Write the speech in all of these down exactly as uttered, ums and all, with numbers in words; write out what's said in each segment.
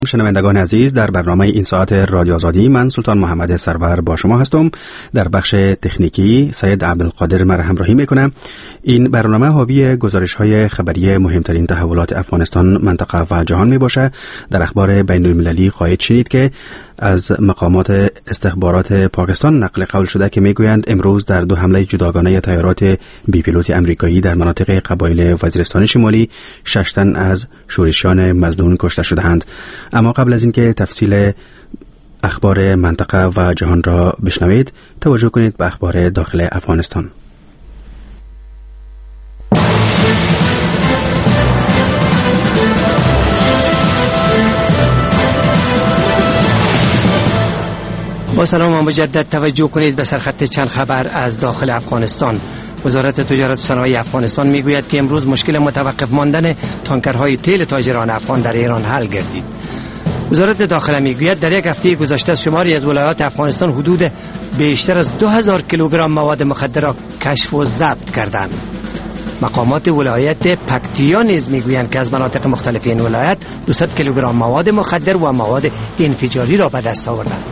شنوندگان عزیز، در برنامه این ساعت رادیو آزادی من سلطان محمد سرور با شما هستم. در بخش تکنیکی سید عبدالقادر مرا همراهی میکنم. این برنامه حاوی گزارش‌های خبری مهمترین تحولات افغانستان، منطقه و جهان می باشه. در اخبار بین المللی خواهید شنید که از مقامات استخبارات پاکستان نقل قول شده که میگویند امروز در دو حمله جداگانه طیارات بی پیلوت امریکایی در مناطق قبایل وزیرستان شمالی شش تن از شورشیان مظنون کشته شدند. اما قبل از اینکه تفصیل اخبار منطقه و جهان را بشنوید، توجه کنید به اخبار داخل افغانستان. با سلام و مجدد توجه کنید به سرخط چند خبر از داخل افغانستان. وزارت تجارت و صنایع افغانستان میگوید که امروز مشکل متوقف ماندن تانکرهای تیل تاجران افغان در ایران حل گردید. وزارت داخله میگوید در یک هفته گذشته شماری از ولایات افغانستان حدود بیشتر از دو هزار کیلوگرم مواد مخدر را کشف و ضبط کردند. مقامات ولایت پکتیا نیز میگویند که از مناطق مختلف این ولایت دویست کیلوگرم مواد مخدر و مواد انفجاری را به دست آوردند.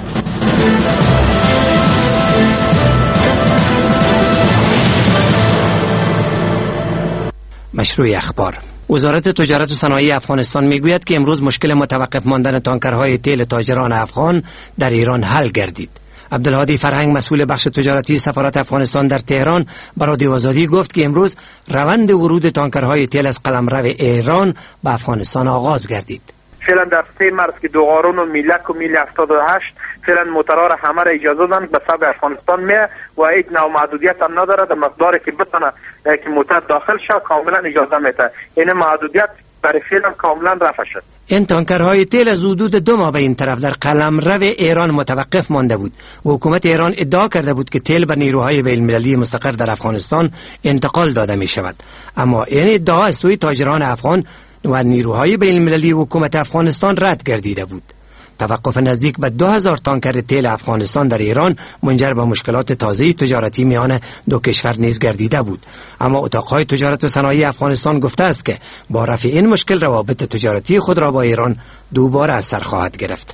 مشروع اخبار. وزارت تجارت و صنایع افغانستان میگوید که امروز مشکل متوقف ماندن تانکرهای تیل تاجران افغان در ایران حل گردید. عبدالهادی فرهنگ، مسئول بخش تجارتی سفارت افغانستان در تهران، به رادیو آزادی گفت که امروز روند ورود تانکرهای تیل از قلمرو ایران به افغانستان آغاز گردید. فعلا در سه مرز که دوغارون و میلک و میل هفتاد و هشت فعلا موترها را همه را اجازه دادن به سب افغانستان میه و هیچ نوع محدودیت هم نداره. در مقداری که بتونه که موتر داخل شد کاملا اجازه میده. این محدودیت برای فعلا کاملا رفع شد. این تانکرهای تیل از حدود دو ماه به این طرف در قلمرو ایران متوقف مانده بود و حکومت ایران ادعا کرده بود که تیل به نیروهای بین المللی مستقر در افغانستان انتقال داده می شود. اما این ادعا از سوی تاجران افغان و نیروهای بین المللی حکومت افغانستان رد گردیده بود. توقف نزدیک به دو هزار تانکر تیل افغانستان در ایران منجر به مشکلات تازه تجارتی میان دو کشور نیز گردیده بود. اما اتاقهای تجارت و صنایع افغانستان گفته است که با رفع این مشکل روابط تجارتی خود را با ایران دوباره از سر خواهد گرفت.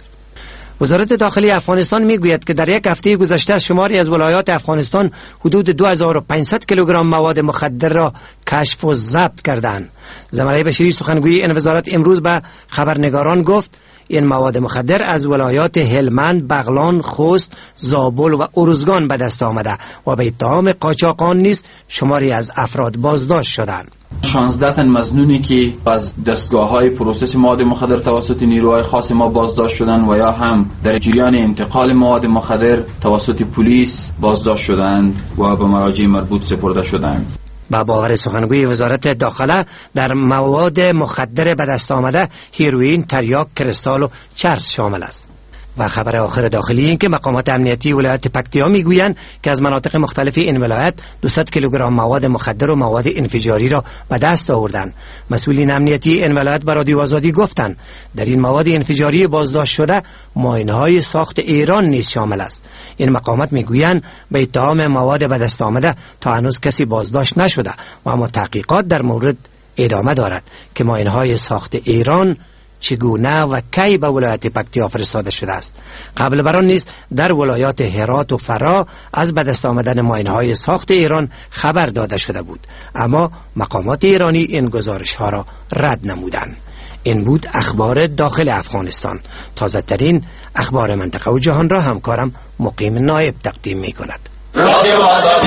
وزارت داخلی افغانستان میگوید که در یک هفته گذشته شماری از ولایات افغانستان حدود دو هزار و پانصد کیلوگرم مواد مخدر را کشف و ضبط کردند. زمره بشیری سخنگوی این وزارت امروز به خبرنگاران گفت این مواد مخدر از ولایات هلمند، بغلان، خوست، زابل و ارزگان به دست آمده و به اتهام قاچاقان نیز شماری از افراد بازداشت شدند. شانزده تن مظنونی که از دستگاه‌های پروسس مواد مخدر توسط نیروهای خاص ما بازداشت شدند و یا هم در جریان انتقال مواد مخدر توسط پلیس بازداشت شدند و به مراجع مربوط سپرده شدند. با باور سخنگوی وزارت داخله در مواد مخدر به دست آمده هیروئین، تریاک، کریستال و چرس شامل است. و خبر آخر داخلی این که مقامات امنیتی ولایت پکتیا میگویند که از مناطق مختلف این ولایت دویست کیلوگرم مواد مخدر و مواد انفجاری را به دست آوردند. مسئولین امنیتی این ولایت به رادیو آزادی گفتند در این مواد انفجاری بازداشت شده ماینهای ساخت ایران نیز شامل است. این مقامات میگویند به اتهام مواد به دست آمده تا هنوز کسی بازداشت نشده و اما تحقیقات در مورد ادامه دارد که ماینهای ساخت ایران چگونه و کی به ولایت پکتیا فرستاده شده است. قبل بر آن نیز در ولایات هرات و فرا از به دست آمدن ماینهای ساخت ایران خبر داده شده بود، اما مقامات ایرانی این گزارش ها را رد نمودند. این بود اخبار داخل افغانستان. تازه ترین اخبار منطقه و جهان را همکارم مقیم نایب تقدیم می کند. رادیو آزادی.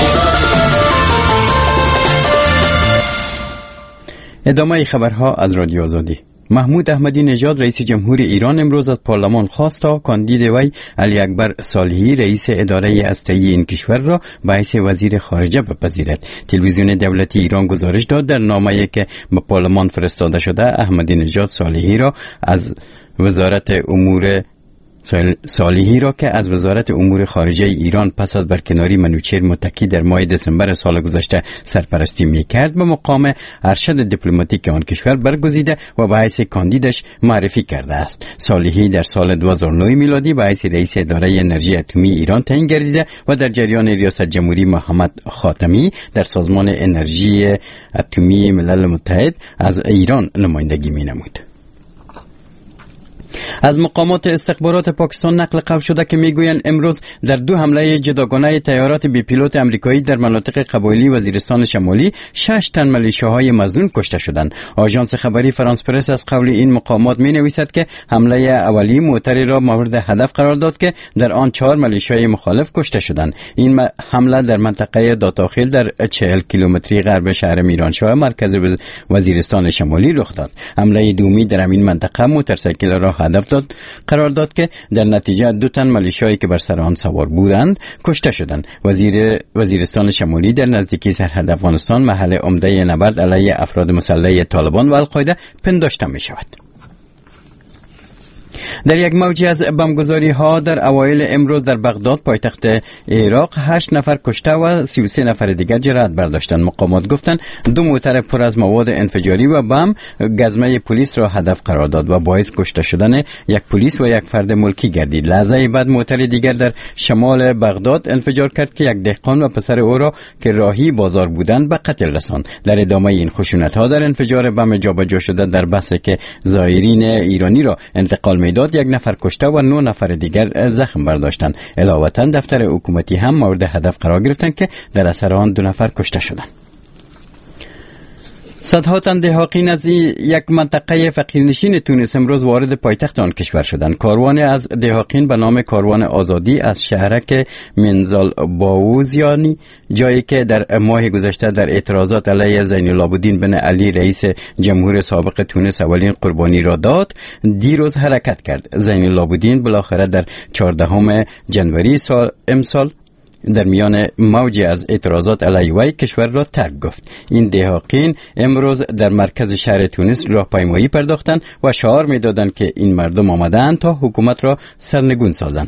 ادامه خبرها از رادیو آزادی. محمود احمدی نژاد رئیس جمهور ایران امروز از پارلمان خواست تا کاندید وی علی اکبر صالحی رئیس اداره هسته‌ای این کشور را به حیث وزیر خارجه بپذیرد. تلویزیون دولتی ایران گزارش داد در نامه‌ای که به پارلمان فرستاده شده احمدی نژاد صالحی را از وزارت امور صالحی را که از وزارت امور خارجه ایران پس از برکناری منوچهر متکی در ماه دسامبر سال گذشته سرپرستی می‌کرد به مقام ارشد دیپلماتیک آن کشور برگزیده و به حیث کاندیدش معرفی کرده است. صالحی در سال دو هزار و نه میلادی به حیث رئیس اداره انرژی اتمی ایران تعیین گردیده و در جریان ریاست جمهوری محمد خاتمی در سازمان انرژی اتمی ملل متحد از ایران نمایندگی می‌نمود. از مقامات استخبارات پاکستان نقل قول شده که میگویند امروز در دو حمله جداگانه تیارات بی پیلوت امریکایی در مناطق قبایلی وزیرستان شمالی شش تن ملیشیاهای مظنون کشته شدند. آژانس خبری فرانس پرس از قول این مقامات می نویسد که حمله اولی موتری را مورد هدف قرار داد که در آن چهار ملیشیای مخالف کشته شدند. این حمله در منطقه داتاخیل در چهل کیلومتری غرب شهر میرانشاه مرکز وزیرستان شمالی رخ داد. حمله دومی در این منطقه موتورسیکل را هدف داد قرار داد که در نتیجه دو تن ملیشیایی که بر سر آن سوار بودند کشته شدند. وزیر وزیرستان شمالی در نزدیکی سرحد افغانستان محل عمده نبرد علیه افراد مسلح طالبان و القاعده پنداشته می شود. در یک موجی از بمبگذاری ها در اوایل امروز در بغداد پایتخت عراق هشت نفر کشته و سی و سه نفر دیگر جراحت برداشتند. مقامات گفتند دو موتر پر از مواد انفجاری و بم گزمه پلیس را هدف قرار داد و باعث کشته شدن یک پلیس و یک فرد ملکی گردید. لحظه بعد موتر دیگر در شمال بغداد انفجار کرد که یک دهقان و پسر او را که راهی بازار بودند به قتل رساند. در ادامه این خشونت ها در انفجار بم جابجا شده در بحثی که زائرین ایرانی را انتقال میداد یک نفر کشته و نه نفر دیگر زخم برداشتند. علاوه دفتر حکومتی هم مورد هدف قرار گرفتند که در اثر آن دو نفر کشته شدند. صدها تن دهاقین از یک منطقه فقیرنشین تونس امروز وارد پایتخت آن کشور شدند. کاروان از دهاقین به نام کاروان آزادی از شهرک منزال باوزیانی، جایی که در ماه گذشته در اعتراضات علیه زین العابدین بن علی رئیس جمهور سابق تونس اولین قربانی را داد، دیروز حرکت کرد. زین العابدین بالاخره در چهاردهم جنوری سال امسال در میان موجی از اعتراضات علیه وی کشور را ترک گفت. این دهاقین امروز در مرکز شهر تونس راهپیمایی پرداختند و شعار می‌دادند که این مردم آمدند تا حکومت را سرنگون سازند.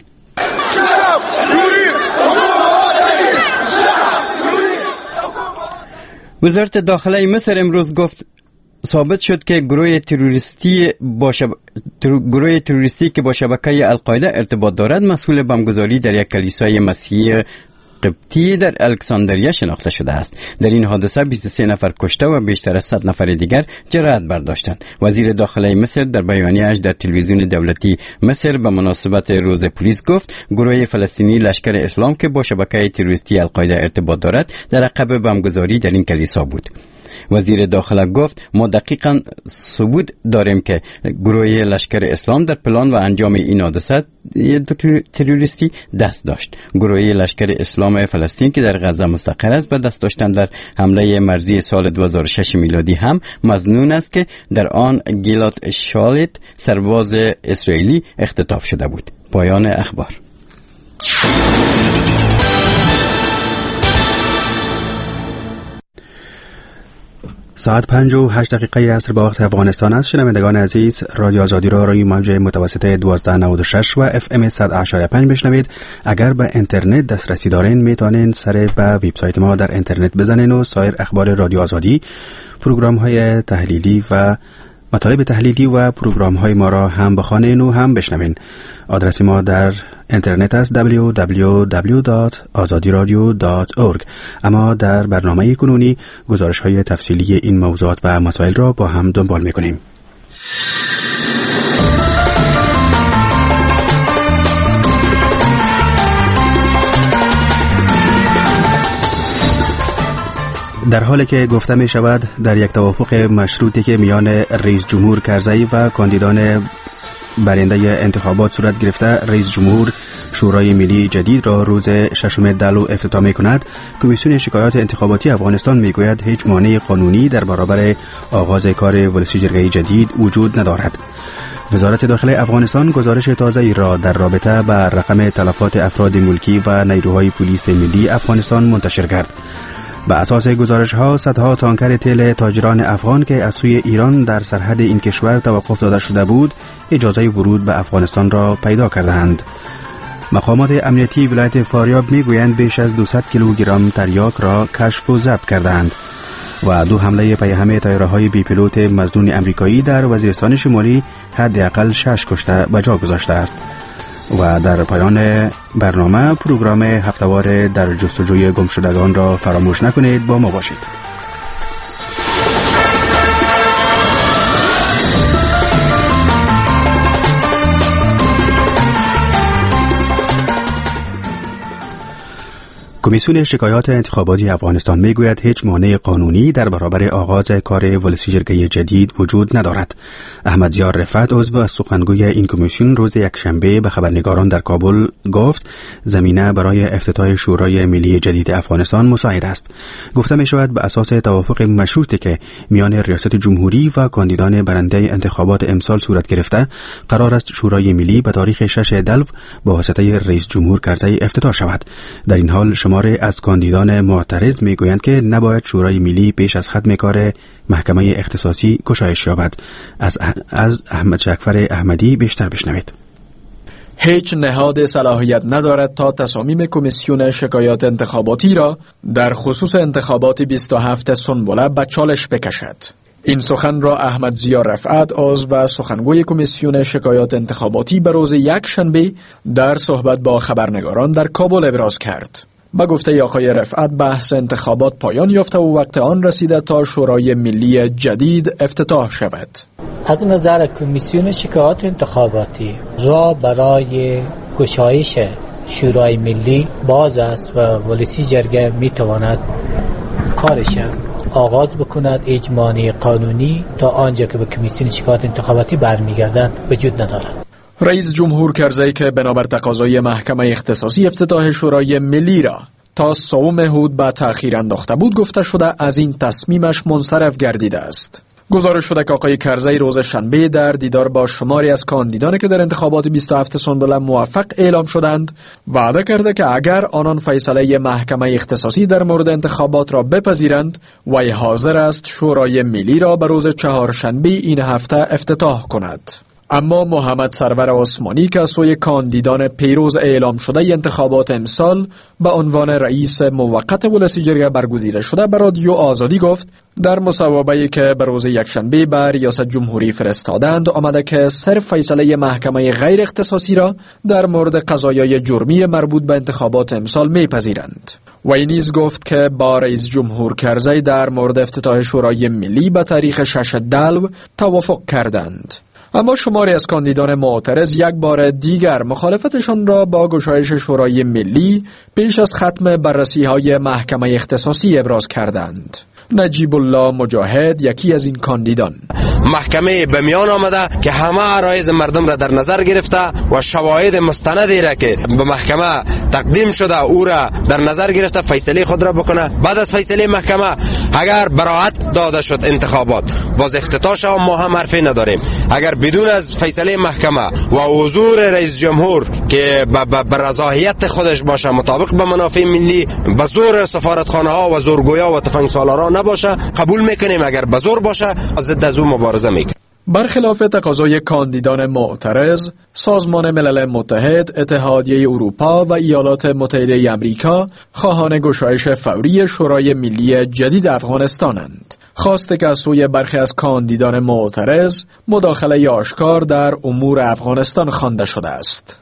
وزارت داخله مصر امروز گفت ثابت شد که گروه تروریستی با شب... تر... گروه تروریستی که با شبکه القاعده ارتباط دارد مسئول بمبگذاری در یک کلیسای مسیحی قبطی در الکساندریه شناخته شده است. در این حادثه بیست و سه نفر کشته و بیشتر از صد نفر دیگر جراحت برداشتند. وزیر داخله مصر در بیانیه‌اش در تلویزیون دولتی مصر به مناسبت روز پلیس گفت گروه فلسطینی لشکر اسلام که با شبکه تروریستی القاعده ارتباط دارد در عقب بمبگذاری در این کلیسا بود. وزیر داخله گفت ما دقیقاً ثبوت داریم که گروه لشکر اسلام در پلان و انجام این حادثه تروریستی دست داشت. گروه لشکر اسلام فلسطین که در غزه مستقر است به دست داشتن در حمله مرزی سال دو هزار و شش میلادی هم مظنون است که در آن گیلاد شالت سرباز اسرائیلی اختطاف شده بود. پایان اخبار. ساعت پنج و هشت دقیقه عصر با وقت افغانستان است. شنوندگان عزیز، رادیو آزادی را روی موج متوسط دوازده نود و شش و اف ام صد و اشاره پنج بشنوید. اگر به اینترنت دسترسی دارین میتونین سر به وبسایت ما در اینترنت بزنین و سایر اخبار رادیو آزادی، پروگرام های تحلیلی و مطالب تحلیلی و پروگرام های ما را هم بخوانین و هم بشنوین. آدرس ما در اینترنت است دبلیو دبلیو دبلیو دات آزادی رادیو دات اورگ. اما در برنامه کنونی گزارش های تفصیلی این موضوعات و مسائل را با هم دنبال میکنیم. در حالی که گفته می شود در یک توافق مشروطی که میان رئیس جمهور کرزی و کاندیدان برنده انتخابات صورت گرفته، رئیس جمهور شورای ملی جدید را روز ششم دلو افتتاح می کند. کمیسیون شکایات انتخاباتی افغانستان می گوید هیچ مانع قانونی در برابر آغاز کار ولسی جرگه جدید وجود ندارد. وزارت داخله افغانستان گزارش تازه‌ای را در رابطه با رقم تلفات افراد ملکی و نیروهای پلیس ملی افغانستان منتشر کرد. به اساس گزارش ها صدها تانکر تیل تاجران افغان که از سوی ایران در سرحد این کشور توقف داده شده بود اجازه ورود به افغانستان را پیدا کردند. مقامات امنیتی ولایت فاریاب میگویند بیش از دویست کیلوگرم تریاک را کشف و ضبط کردند. و دو حمله پی همه طیاره‌های بی پیلوت مظنون امریکایی در وزیرستان شمالی حداقل شش کشته به جا گذاشته است. و در پایان برنامه پروگرام هفته‌وار در جستجوی گمشدگان را فراموش نکنید. با ما باشید. کمیسیون شکایات انتخاباتی افغانستان میگوید هیچ مانع قانونی در برابر آغاز کار ولسی جرگه جدید وجود ندارد. احمد زیار رفعت عضو و سخنگوی این کمیسیون روز یکشنبه به خبرنگاران در کابل گفت زمینه برای افتتاح شورای ملی جدید افغانستان مساعد است. گفته می شود به اساس توافق مشروطی که میان ریاست جمهوری و کاندیدان برنده انتخابات امسال صورت گرفته، قرار است شورای ملی به تاریخ شش دلو با واسطه رئیس جمهور کرزی افتتاح شود. در این حال شماری از کاندیدان معترض میگویند که نباید شورای ملی پیش از ختم کار محکمه اختصاصی گشایش یابد. از از احمد شکفر احمدی بیشتر بشنوید. هیچ نهاد صلاحیت ندارد تا تصامیم کمیسیون شکایات انتخاباتی را در خصوص انتخابات بیست و هفت سنبله به چالش بکشد. این سخن را احمد زیار رفعت عضو و سخنگوی کمیسیون شکایات انتخاباتی به روز یکشنبه در صحبت با خبرنگاران در کابل ابراز کرد. با گفته آقای رفعت بحث انتخابات پایان یافته و وقت آن رسیده تا شورای ملی جدید افتتاح شود. از نظر کمیسیون شکایات انتخاباتی راه برای گشایش شورای ملی باز است و ولسی جرگه می تواند کارش آغاز بکند. اجماعی قانونی تا آنجا که به کمیسیون شکایات انتخاباتی برمیگردد وجود ندارد. رئیس جمهور کرزی که بنابر تقاضای محکمه اختصاصی افتتاح شورای ملی را تا سوم هود به تأخیر انداخته بود، گفته شده از این تصمیمش منصرف گردیده است. گزارش شده که آقای کرزی روز شنبه در دیدار با شماری از کاندیدانی که در انتخابات بیست و هفت سنبله موفق اعلام شدند وعده کرده که اگر آنان فیصله محکمه اختصاصی در مورد انتخابات را بپذیرند وی حاضر است شورای ملی را به روز چهارشنبه این هفته افتتاح کند. اما محمد سرور عثمانی که سوی کاندیدان پیروز اعلام شده انتخابات امسال به عنوان رئیس موقت ولسی جرگه برگزیده شده به رادیو آزادی گفت در مصوبه‌ای که به روز یکشنبه به ریاست جمهوری فرستادند آمده که صرف فیصله محکمه غیر اختصاصی را در مورد قضایای جرمی مربوط به انتخابات امسال میپذیرند. وی نیز گفت که با رئیس جمهور کرزی در مورد افتتاح شورای ملی به تاریخ شش دلو توافق کردند. اما شماری از کاندیدان معترض یک بار دیگر مخالفتشان را با گشایش شورای ملی پیش از ختم بررسی‌های محکمه اختصاصی ابراز کردند. نجیب الله مجاهد یکی از این کاندیدان: محکمه به میان آمده که همه عرایض مردم را در نظر گرفته و شواهد مستندی را که به محکمه تقدیم شده او را در نظر گرفته فیصله خود را بکنه. بعد از فیصله محکمه اگر براءت داده شد انتخابات باز افتتاح شد، ما هم حرفی نداریم. اگر بدون از فیصله محکمه و حضور رئیس جمهور که به رضایت خودش باشه مطابق به منافع ملی به زور سفارتخانه ها و زورگویا و تفنگسالاران نباشه قبول میکنیم، اگر به زور باشه ضد از اون مبارزه میکنیم. برخلاف تقاضای کاندیدان معترض، سازمان ملل متحد، اتحادیه اروپا و ایالات متحده آمریکا خواهان گشایش فوری شورای ملی جدید افغانستانند. خواسته که از سوی برخی از کاندیدان معترض مداخله آشکار در امور افغانستان خوانده شده است.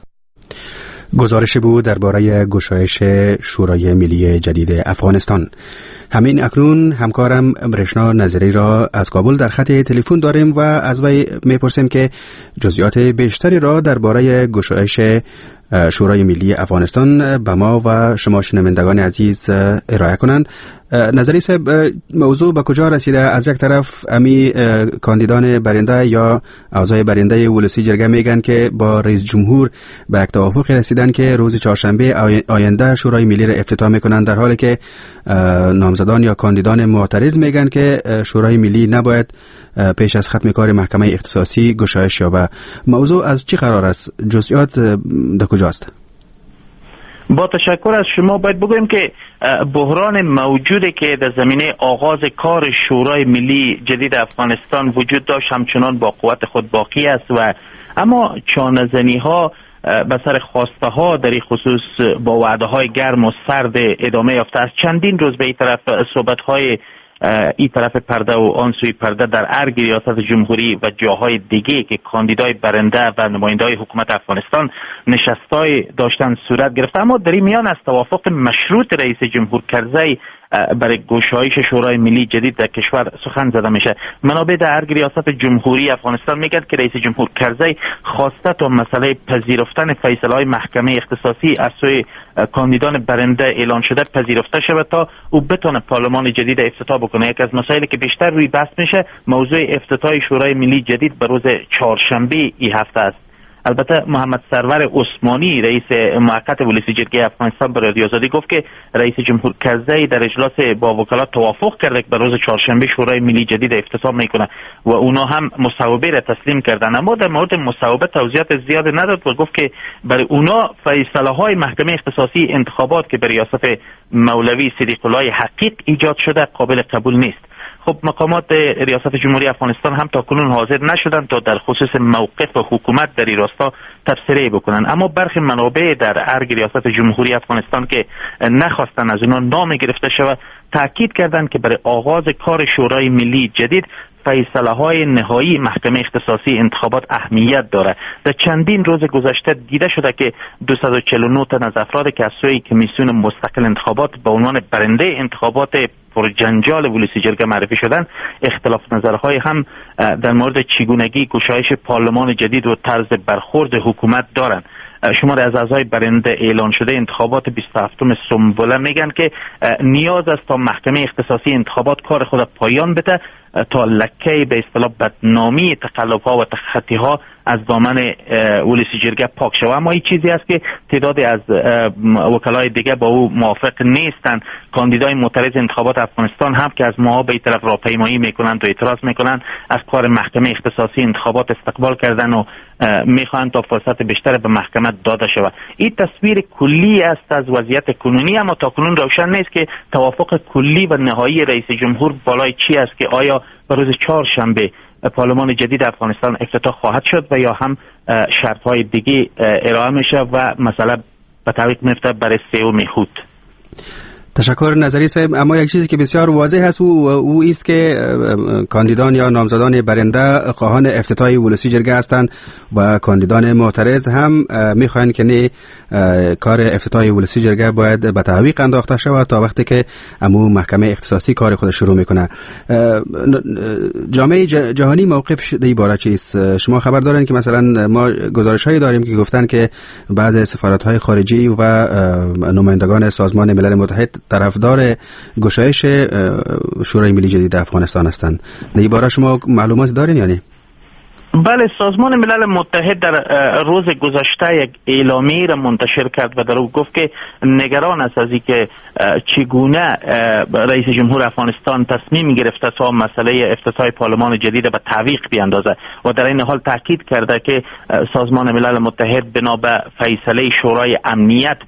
گزارش بود درباره گشایش شورای ملی جدید افغانستان. همین اکنون همکارم رشنا نظری را از کابل در خط تلفن داریم و از وی میپرسیم که جزئیات بیشتری را درباره گشایش شورای ملی افغانستان به ما و شما شنوندگان عزیز ارائه کنند. نظری صاحب، موضوع به کجا رسیده؟ از یک طرف امی کاندیدان برنده یا اعضای برنده ولسی جرگه میگن که با رئیس جمهور به یک توافق رسیدن که روز چهارشنبه آینده شورای ملی را افتتاح میکنن، در حالی که نامزدان یا کاندیدان معترض میگن که شورای ملی نباید پیش از ختم کار محکمه اختصاصی گشایش یابه. موضوع از چی قرار است؟ جزئیات در کجاست؟ با تشکر از شما باید بگویم که بحران موجودی که در زمینه آغاز کار شورای ملی جدید افغانستان وجود داشت همچنان با قوت خود باقی است و اما چانه‌زنی ها به سر خواسته ها در این خصوص با وعده های گرم و سرد ادامه یافته است. چندین روز به این طرف صحبت های این طرف پرده و آن سوی پرده در ارگ ریاست جمهوری و جاهای دیگه که کاندیدای برنده و نماینده‌های حکومت افغانستان نشستای داشتن صورت گرفته، اما در این میان از توافق مشروط رئیس جمهور کرزی برای گشایش شورای ملی جدید در کشور سخن زده میشه. منابع در ارگ ریاست جمهوری افغانستان میگن که رئیس جمهور کرزی خواسته تا مسئله پذیرفتن فیصله‌های محکمه اختصاصی از سوی کاندیدان برنده اعلان شده پذیرفته شود تا او بتونه پارلمان جدید افتتاح بکنه. یک از مسائلی که بیشتر روی بحث میشه موضوع افتتاح شورای ملی جدید به روز چهارشنبه این هفته است. البته محمد سرور عثمانی رئیس موقت ولسی جرگه افغانستان به رادیو آزادی گفت که رئیس جمهور کرزی در اجلاس با وکلا توافق کرده که به روز چهارشنبه شورای ملی جدید افتتاح میکنه و اونا هم مصوبه را تسلیم کردن، اما در مورد مصوبه توضیحات زیاد نداد و گفت که برای اونا فیصله های محکمه اختصاصی انتخابات که به ریاست مولوی صدیق الله حقیق ایجاد شده قابل قبول نیست. خب مقامات ریاست جمهوری افغانستان هم تا کنون حاضر نشدند تا در خصوص موقف و حکومت در این راستا تبصره بکنند، اما برخی منابع در ارگ ریاست جمهوری افغانستان که نخواستن از اونها نام گرفته شود تاکید کردند که برای آغاز کار شورای ملی جدید فیصله های نهایی محکمه اختصاصی انتخابات اهمیت داره. در چندین روز گذشته دیده شده که دویست و چهل و نه تن از افراد که از سوی کمیسیون مستقل انتخابات به عنوان برنده انتخابات پرجنجال ولسی جرگه معرفی شدن اختلاف نظرهای هم در مورد چگونگی گشایش پارلمان جدید و طرز برخورد حکومت دارند. شمار از اعضای برنده اعلان شده انتخابات بیست و هفتم سنبله میگن که نیاز است تا محکمه اختصاصی انتخابات کار خود پایان بده تا لکه به اصطلاح بدنامی تقلب‌ها و تخطی‌ها از دامن ولسی جرگه پاک شود. اما این چیزی است که تعدادی از وکلای دیگه با او موافق نیستند. کاندیدای معترض انتخابات افغانستان هم که از ما به این طرف راهپیمایی میکنند و اعتراض میکنند از کار محکمه اختصاصی انتخابات استقبال کردن و میخواهند تا فرصت بیشتر به محکمه داده شود. این تصویر کلی است از وضعیت کنونی، اما تا کنون روشن نیست که توافق کلی و نهایی رئیس جمهور بالای چی است که آیا به روز چهارشنبه پارلمان جدید افغانستان افتتاح خواهد شد و یا هم شرط‌های دیگه ارائه میشه و مسئله به تعویق میفته برای سوم خود. تشکر نظری صاحب. اما یک چیزی که بسیار واضح است او او است که کاندیدان یا نامزدان برنده خواهان افتتاح ولسی جرگه هستند و کاندیدان معترض هم میخواهند که نه کار افتتاح ولسی جرگه باید به تعویق انداخته شود تا وقتی که امو محکمه اختصاصی کار خود شروع میکنه. جامعه جهانی موقف در این باره چیست؟ شما خبر دارین که مثلا ما گزارش‌هایی داریم که گفتن که بعضی سفارت‌های خارجی و نمایندگان سازمان ملل متحد طرفدار گشایش شورای ملی جدید افغانستان هستند. در این باره شما معلومات دارین یا نه؟ بله، سازمان ملل متحد در روز گذشته یک اعلامیه را منتشر کرد و در او گفت که نگران است از اینکه چگونه رئیس جمهور افغانستان تصمیم گرفته تا مسئله افتتاح پارلمان جدید به تعویق بیاندازه و در این حال تاکید کرده که سازمان ملل متحد بنا به فیصله شورای امنیت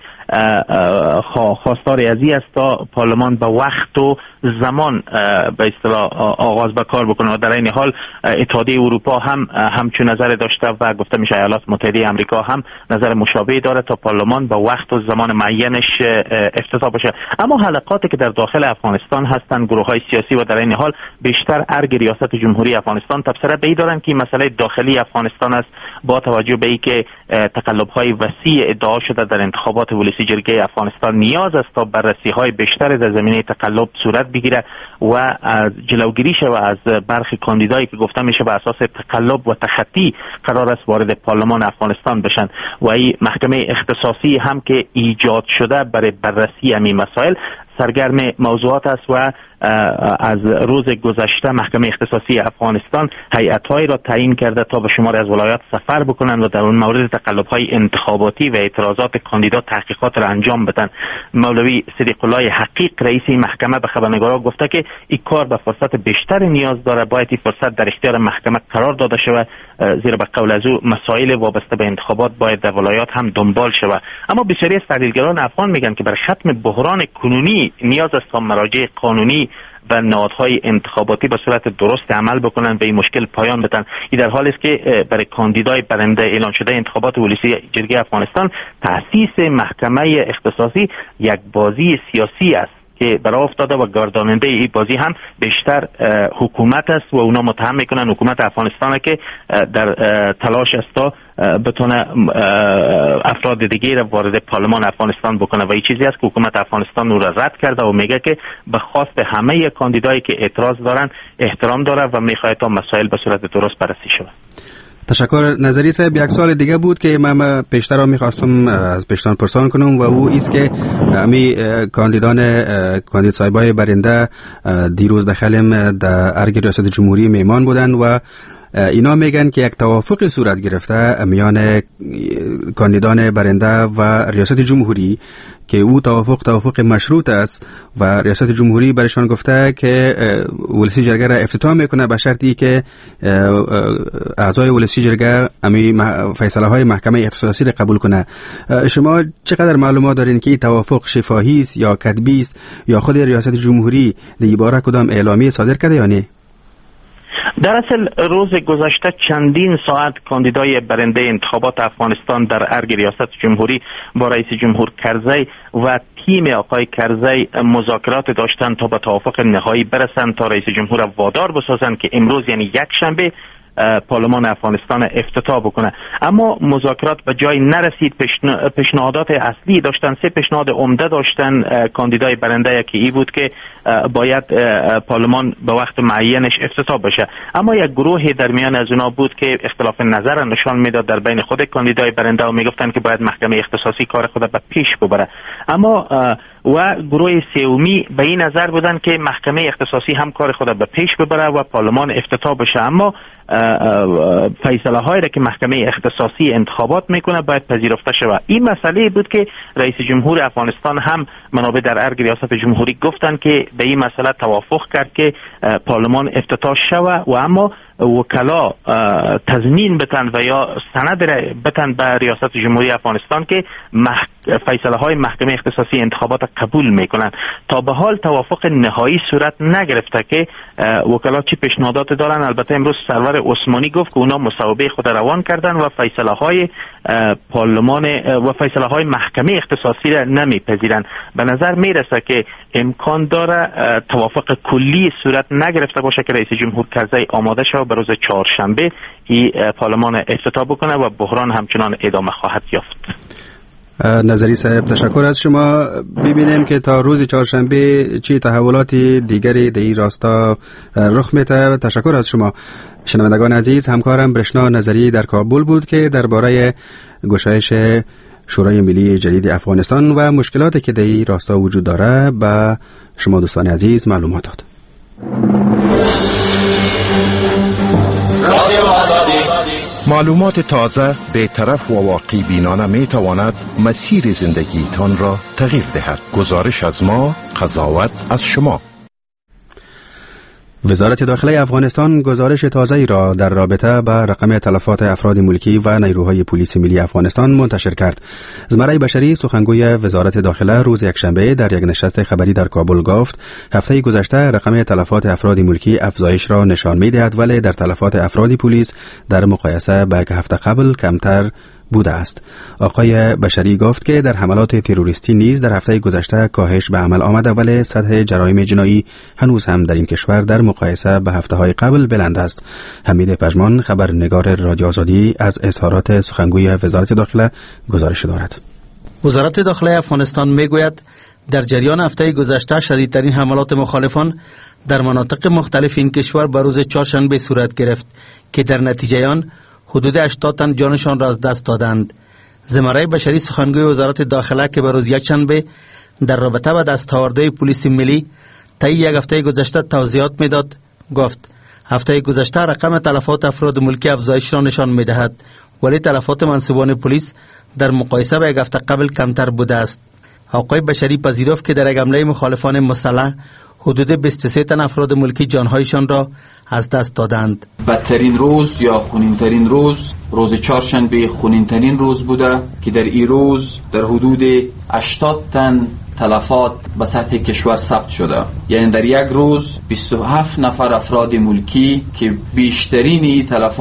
خواستار ازی است تا پارلمان به وقت و زمان به اصطلاح آغاز به کار بکنه و در این حال اتحادیه اروپا هم همچون نظر داشته و گفته میشه ایالات متحده آمریکا هم نظر مشابهی داره تا پارلمان به وقت و زمان معینش افتتاح بشه. اما حلقاتی که در داخل افغانستان هستند، گروه‌های سیاسی و در این حال بیشتر ارگ ریاست جمهوری افغانستان تبصره به این دارند که مسئله داخلی افغانستان است با توجه به اینکه تقلب‌های وسیع ادعا شده در انتخابات ولسی جرگه افغانستان نیاز است تا بررسی‌های بیشتر در زمینه تقلب صورت بگیره و از جلوگیری شود از برخی کاندیدایی که گفته میشه به اساس تقلب و تخطی قرار است وارد پارلمان افغانستان بشن و این محکمه اختصاصی هم که ایجاد شده برای بررسی همین مسائل سرگرم موضوعات است و از روز گذشته محکمه اختصاصی افغانستان هیئت‌هایی را تعیین کرده تا به شمار از ولایات سفر بکنند و در اون مورد تقلب‌های انتخاباتی و اعتراضات کاندیدا تحقیقات را انجام بدن. مولوی صدیق الله حقیق رئیس این محکمه به خبرنگاران گفته که این کار به فرصت بیشتر نیاز داره، باید این فرصت در اختیار محکمه قرار داده شود، زیرا به قول از او مسائل وابسته به انتخابات باید در ولایات هم دنبال شود. اما بسیاری از تحلیلگران افغان میگن که برای ختم بحران کنونی نیاز است تا مراجع قانونی و نهادهای انتخاباتی به صورت درست عمل بکنند و این مشکل پایان بدن. این در حالی است که برای کاندیدای برنده اعلان شده انتخابات ولسی جرگه افغانستان تأسیس محکمه اختصاصی یک بازی سیاسی است که برای افتاده و گرداننده این بازی هم بیشتر حکومت است و اونا متهم میکنن حکومت افغانستان که در تلاش است تا بتونه افراد دیگه را وارد پارلمان افغانستان بکنه و این چیزی است که حکومت افغانستان او را رد کرده و میگه که به خواست همه کاندیدایی که اعتراض دارن احترام داره و میخواد تا مسائل به صورت درست بررسی شود. تشکر. نظری صاحب، یک سال دیگه بود که من پیشتر میخواستم از پیشتان پرسان کنم و او ایست که امی کاندیدان کاندید صاحبای برنده دیروز داخلم در ارگ ریاست جمهوری میمان بودن و اینا میگن که یک توافق صورت گرفته میان کاندیدان برنده و ریاست جمهوری که او توافق توافق مشروط است و ریاست جمهوری برشان گفته که ولسی جرگه را افتتاح میکنه به شرطی که اعضای ولسی جرگه امی فیصله های محکمه اختصاصی را قبول کنه. شما چقدر معلومات دارین که توافق شفاهی است یا کتبی است یا خود ریاست جمهوری در باره کدام اعلامیه صادر کرده یا نه؟ در اصل روز گذشته چندین ساعت کاندیدای برنده انتخابات افغانستان در ارگ ریاست جمهوری با رئیس جمهور کرزی و تیم آقای کرزی مذاکرات داشتند تا به توافق نهایی برسند تا رئیس جمهور وادار بسازند که امروز یعنی یک شنبه پارلمان افغانستان افتتاح بکنه. اما مذاکرات به جای نرسید. پیشنهادات اصلی داشتن، سه پیشنهاد عمده داشتن کاندیدای برنده که ای بود که باید پارلمان به وقت معینش افتتاح بشه، اما یک گروهی در میان از اونا بود که اختلاف نظر نشان میداد در بین خود کاندیدای برنده و میگفتن که باید محکمه اختصاصی کار خود به پیش ببره. اما و گروه سومی به این نظر بودن که محکمه اختصاصی هم کار خود به پیش ببره و پارلمان افتتاح بشه، اما فیصله هایی را که محکمه اختصاصی انتخابات میکنه باید پذیرفته شود. این مسئله بود که رئیس جمهور افغانستان هم منابع در ارگ ریاست جمهوری گفتن که به این مسئله توافق کرد که پارلمان افتتاح شود و اما وکلا تضمین بتن و یا سند بتن به ریاست جمهوری افغانستان که مح... فیصله های محکمه اختصاصی انتخابات قبول میکنن. تا به حال توافق نهایی صورت نگرفته که وکلا چی پیشنهادات دارن. البته امروز سرور عثمانی گفت که اونا مصوبه خود روان کردن و فیصله های پارلمان و فیصله های محکمه اختصاصی را نمیپذیرن. به نظر میرسه که امکان داره توافق کلی صورت نگرفته باشه که رئیس جمهور کرزی آماده شود به روز چهارشنبه ای پارلمان افتتاح بکنه و بحران همچنان ادامه خواهد یافت. نظری صاحب، تشکر از شما. ببینیم که تا روز چهارشنبه چی تحولات دیگری در این راستا رخ میده. تشکر از شما. شنوندگان عزیز، همکارم برشنا نظری در کابل بود که درباره گشایش شورای ملی جدید افغانستان و مشکلاتی که در این راستا وجود داره به شما دوستان عزیز معلومات داد. معلومات تازه، بی‌طرف و واقعی بینانه می تواند مسیر زندگی تان را تغییر دهد. گزارش از ما، قضاوت از شما. وزارت داخله افغانستان گزارش تازه‌ای را در رابطه با رقم تلفات افراد ملکی و نیروهای پلیس ملی افغانستان منتشر کرد. زمره بشری، سخنگوی وزارت داخله، روز یکشنبه در یک نشست خبری در کابل گفت هفته گذشته رقم تلفات افراد ملکی افزایش را نشان می‌دهد، ولی در تلفات افراد پلیس در مقایسه با یک هفته قبل کمتر بوده است. آقای بشری گفت که در حملات تروریستی نیز در هفته گذشته کاهش به عمل آمده، ولی سطح جرایم جنایی هنوز هم در این کشور در مقایسه به هفته‌های قبل بلند است. حمید پژمان، خبرنگار رادیو آزادی، از اظهارات سخنگوی وزارت داخله گزارش دارد. وزارت داخله افغانستان میگوید در جریان هفته گذشته شدیدترین حملات مخالفان در مناطق مختلف این کشور به روز چهارشنبه صورت گرفت که در نتیجه آن حدود هشتاد تن جانشان را از دست دادند. زمره بشری، سخنگوی وزارت داخله، که به روز یکشنبه در رابطه با دستاوردهای پلیس ملی طی یک هفته گذشته توضیحات میداد، گفت هفته گذشته رقم تلفات افراد ملکی افزایش را نشان میدهد، ولی تلفات منصبان پلیس در مقایسه با یک هفته قبل کمتر بوده است. آقای بشری پذیرفت که در یک حمله مخالفان مسلح حدود بیست و سه تن افراد ملکی جانهایشان را از دست دادند. بدترین روز یا خونینترین روز روز چهارشنبه خونینترین روز بوده که در این روز در حدود هشتاد تن تلفات به سطح کشور ثبت شده. یعنی در یک روز بیست و هفت نفر افراد ملکی که بیشترین تلفات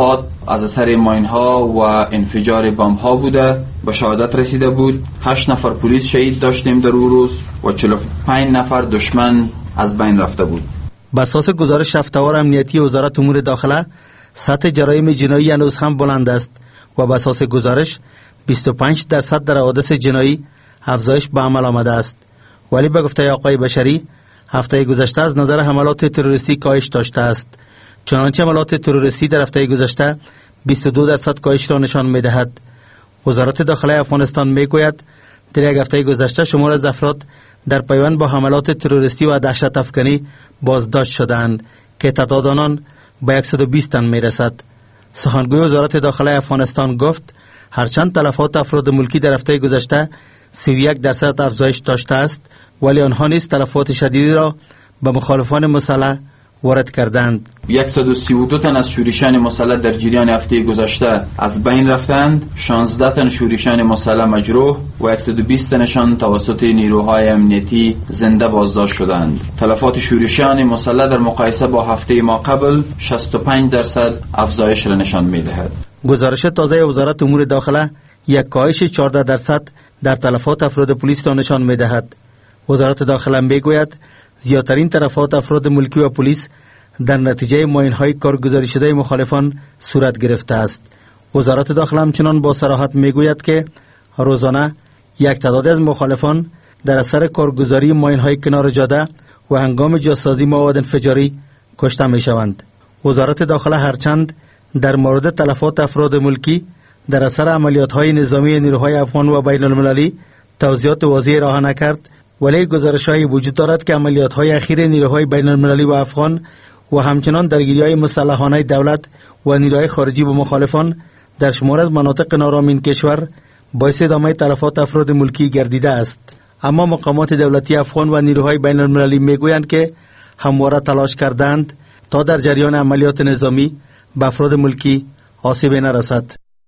از اثر ماین ها و انفجار بمب ها بوده. به شهادت رسیده بود. هشت نفر پلیس شهید داشتیم در اون روز و چهل و پنج نفر دشمن از بین رفته بود. بر اساس گزارش هفته‌وار امنیتی وزارت امور داخله، سطح جرایم جنایی هنوز هم بلند است و بر اساس گزارش بیست و پنج درصد در حوادث جنایی افزایش به عمل آمده است. ولی به گفته آقای بشری، هفته گذشته از نظر حملات تروریستی کاهش داشته است. چنانچه حملات تروریستی در هفته گذشته بیست و دو درصد کاهش را نشان می‌دهد. وزارت داخله افغانستان میگوید در یک هفته گذشته شمار از افراد در پیوند با حملات تروریستی و دهشت افکنی بازداشت شدند که تعداد آنان به صد و بیست تن میرسد. سخنگوی وزارت داخله افغانستان گفت هرچند تلفات افراد ملکی در هفته گذشته سی و یک درصد افزایش داشته است، ولی آنها نیز تلفات شدیدی را به مخالفان مسلح وارد کردند. صد و سی و دو تن از شورشیان مسلح در جریان هفته گذشته از بین رفتند، شانزده تن شورشیان مسلح مجروح و صد و بیست تنشان توسط نیروهای امنیتی زنده بازداشت شدند. تلفات شورشیان مسلح در مقایسه با هفته ما قبل شصت و پنج درصد افزایش را نشان می‌دهد. گزارش تازه وزارت امور داخله یک کاهش چهارده درصد در تلفات افراد پلیس را نشان می‌دهد. وزارت داخله میگوید زیادترین تلفات افراد ملکی و پلیس در نتیجه ماین‌های کارگزاری شده مخالفان صورت گرفته است. وزارت داخله همچنان با صراحت میگوید که روزانه یک تعداد از مخالفان در اثر کارگزاری ماین‌های کنار جاده و هنگام جاسازی مواد انفجاری کشته میشوند. وزارت داخله هرچند در مورد تلفات افراد ملکی در اثر عملیات‌های نظامی نیروهای افغان و بین المللی توضیحات واضحی راه نکرد، ولی گزارش‌هایی وجود دارد که عملیات‌های اخیر نیروهای بین المللی و افغان و همچنان درگیری‌های مسلحانه دولت و نیروهای خارجی با مخالفان در شمار از مناطق نارام این کشور باعث ادامه تلفات افراد ملکی گردیده است. اما مقامات دولتی افغان و نیروهای بین المللی میگویند که همواره تلاش کردند تا در جریان عملیات نظامی به افراد ملکی آسیبی نرسد.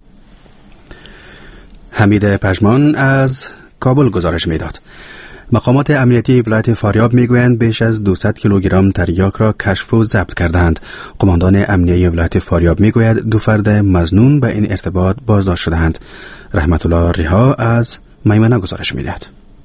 حمید پژمان از کابل گزارش میداد. مقامات امنیتی ولایت فاریاب میگویند بیش از دویست کیلوگرم تریاک را کشف و ضبط کردند. قماندان امنیتی ولایت فاریاب میگوید دو فرد مظنون به این ارتباط بازداشت شدند. رحمت الله ریها از میمنه گزارش میدهد.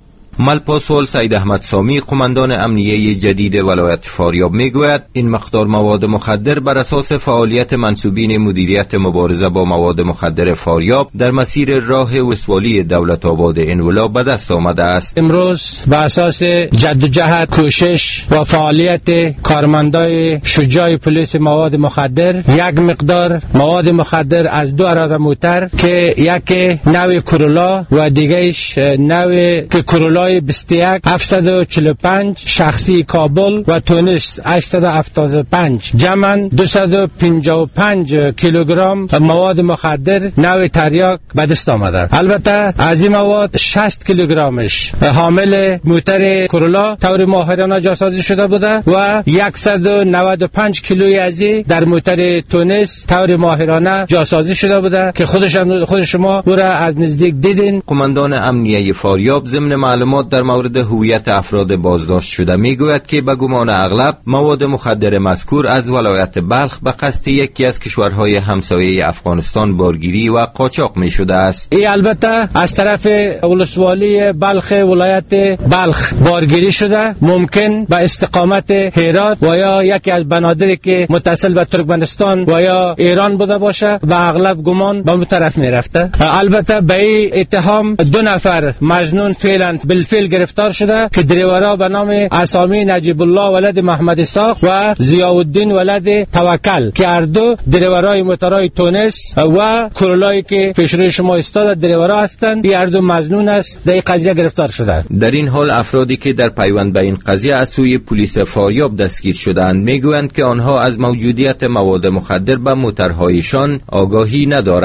ملپاسول سید احمد سامی قماندان امنیه جدید ولایت فاریاب میگوید این مقدار مواد مخدر بر اساس فعالیت منسوبین مدیریت مبارزه با مواد مخدر فاریاب در مسیر راه وسوالی دولت آباد انولا به دست آمده است. امروز بر اساس جدوجهد، کوشش و فعالیت کارمندای شجاع پلیس مواد مخدر یک مقدار مواد مخدر از دو اراده موتر که یک نوع کرولا و دیگهش نوع که کرولا بیست و یک هفتصد و چهل و پنج شخصی کابل و تونس هشتصد و هفتاد و پنج جمعاً دویست و پنجاه و پنج کیلوگرم مواد مخدر نوع تریاک به دست آمده. البته از این مواد شصت کیلوگرمش حامل موتر کرولا طور ماهرانه جاسازی شده بوده و صد و نود و پنج کیلوی از در موتر تونس طور ماهرانه جاسازی شده بوده که خودش خود شما او را از نزدیک دیدین. قماندان امنیه فاریاب ضمن معلومات در مورد هویت افراد بازداشت شده میگوید که به گمان اغلب مواد مخدر مذکور از ولایت بلخ به قصد یکی از کشورهای همسایه افغانستان بارگیری و قاچاق می شده است. ای البته از طرف ولسوالی بلخ ولایت بلخ بارگیری شده، ممکن به استقامت هرات و یا یکی از بنادری که متصل به ترکمنستان و یا ایران بوده باشه و اغلب گمان به اون طرف می رفته. البته به این اتهام دو نفر مجنون فعلا بالفعل گرفتار شده که دریورا به نام اسامی نجیب الله ولد محمد اسحاق و ضیاء الدین ولد توکل که هر دو دریورای موترای تونس و کرولایی که پیش روی شما استاد دریورا هستند، این هر دو مظنون است در این قضیه گرفتار شده. در این حال افرادی که در پیوند به این قضیه از سوی پلیس فاریاب دستگیر شدند میگویند که آنها از موجودیت مواد مخدر به موترهایشان آگاهی ندارند.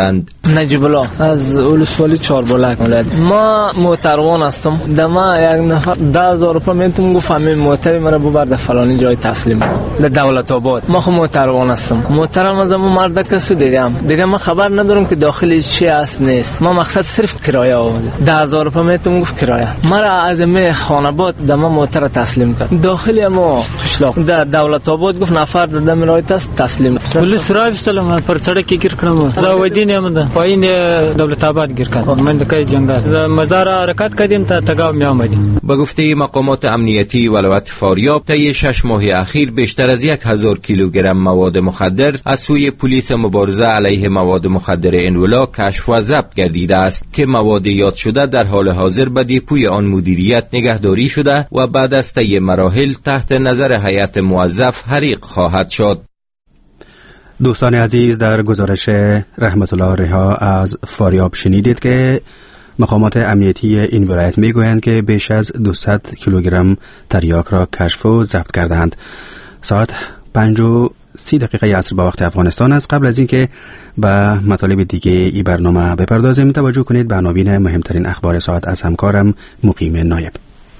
نجیب الله از ولسوالی چهاربلک ولایت. ما موتروان هستم. دما یک نفر ده هزار روپیه میتونم گفت همین موتر مرا ببر در فلانی جای تسلیم در دولت آباد. ما خو موتروان هستم. موترم از اون مرد کسی دیگه هم دیگه ما خبر ندارم که داخل چی است نیست. ما مقصد صرف کرایه آورده. ده هزار روپیه میتونم گفت کرایه. مرا از می خانباد دما موتر تسلیم کرد. داخل ما قشلاق در دولت آباد گفت نفر دادم رایت است تسلیم. پلیس را استلام پر سړک کې گیر کړم. زاویدین هم پایین دولت آباد گیر کړم. من دکای جنگل مزار حرکت کردیم تا تگاو می آمدیم. با گفته مقامات امنیتی ولایت فاریاب طی شش ماه اخیر بیشتر از یک هزار کیلوگرم مواد مخدر از سوی پلیس مبارزه علیه مواد مخدر انولا کشف و ضبط گردیده است که مواد یاد شده در حال حاضر به دیپوی آن مدیریت نگهداری شده و بعد از طی مراحل تحت نظر هیئت موظف حریق خواهد شد. دوستان عزیز، در گزارش رحمت الله رها از فاریاب شنیدید که مقامات امنیتی این ولایت میگویند که بیش از دویست کیلوگرم تریاک را کشف و ضبط کردند. ساعت پنج و سی دقیقه عصر با وقت افغانستان است. قبل از اینکه به مطالب دیگه ای برنامه بپردازیم توجه کنید به عناوین مهمترین اخبار ساعت از همکارم مقیم نایب.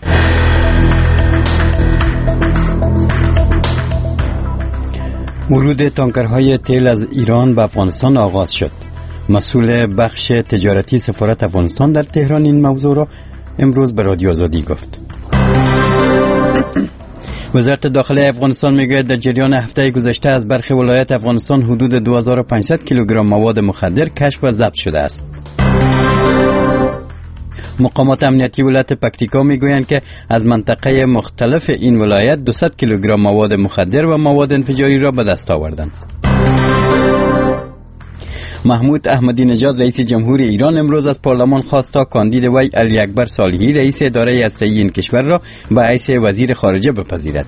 ورود تانکرهای تیل از ایران به افغانستان آغاز شد. مسئول بخش تجارتی سفارت افغانستان در تهران این موضوع را امروز به رادیو آزادی گفت. وزارت داخلی افغانستان میگوید در جریان هفته گذشته از برخی ولایات افغانستان حدود دو هزار و پانصد کیلوگرم مواد مخدر کشف و ضبط شده است. مقامات امنیتی ولایت پکتیکا میگویند که از منطقه مختلف این ولایت دویست کیلوگرم مواد مخدر و مواد انفجاری را به دست آوردند. محمود احمدی نژاد رئیس جمهور ایران امروز از پارلمان خواست تا کاندید وی علی اکبر صالحی رئیس اداره هسته‌ای این کشور را به حیث وزیر خارجه بپذیرد.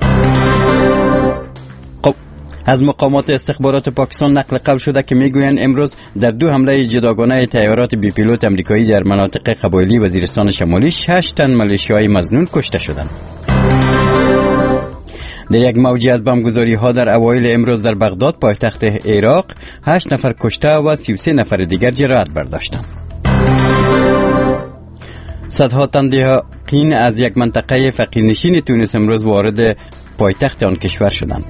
از مقامات استخبارات پاکستان نقل قول شده که میگویند امروز در دو حمله جداگانه طیارات بی پیلوت امریکایی در مناطق قبایلی وزیرستان شمالی شش تن ملیشیای مظنون کشته شدند. در یک موجی از بمبگذاری ها در اوایل امروز در بغداد پایتخت عراق هشت نفر کشته و سی و سه نفر دیگر جراحت برداشتند. صدها تن دهقین از یک منطقه فقیرنشین تونس امروز وارد پایتخت آن کشور شدند.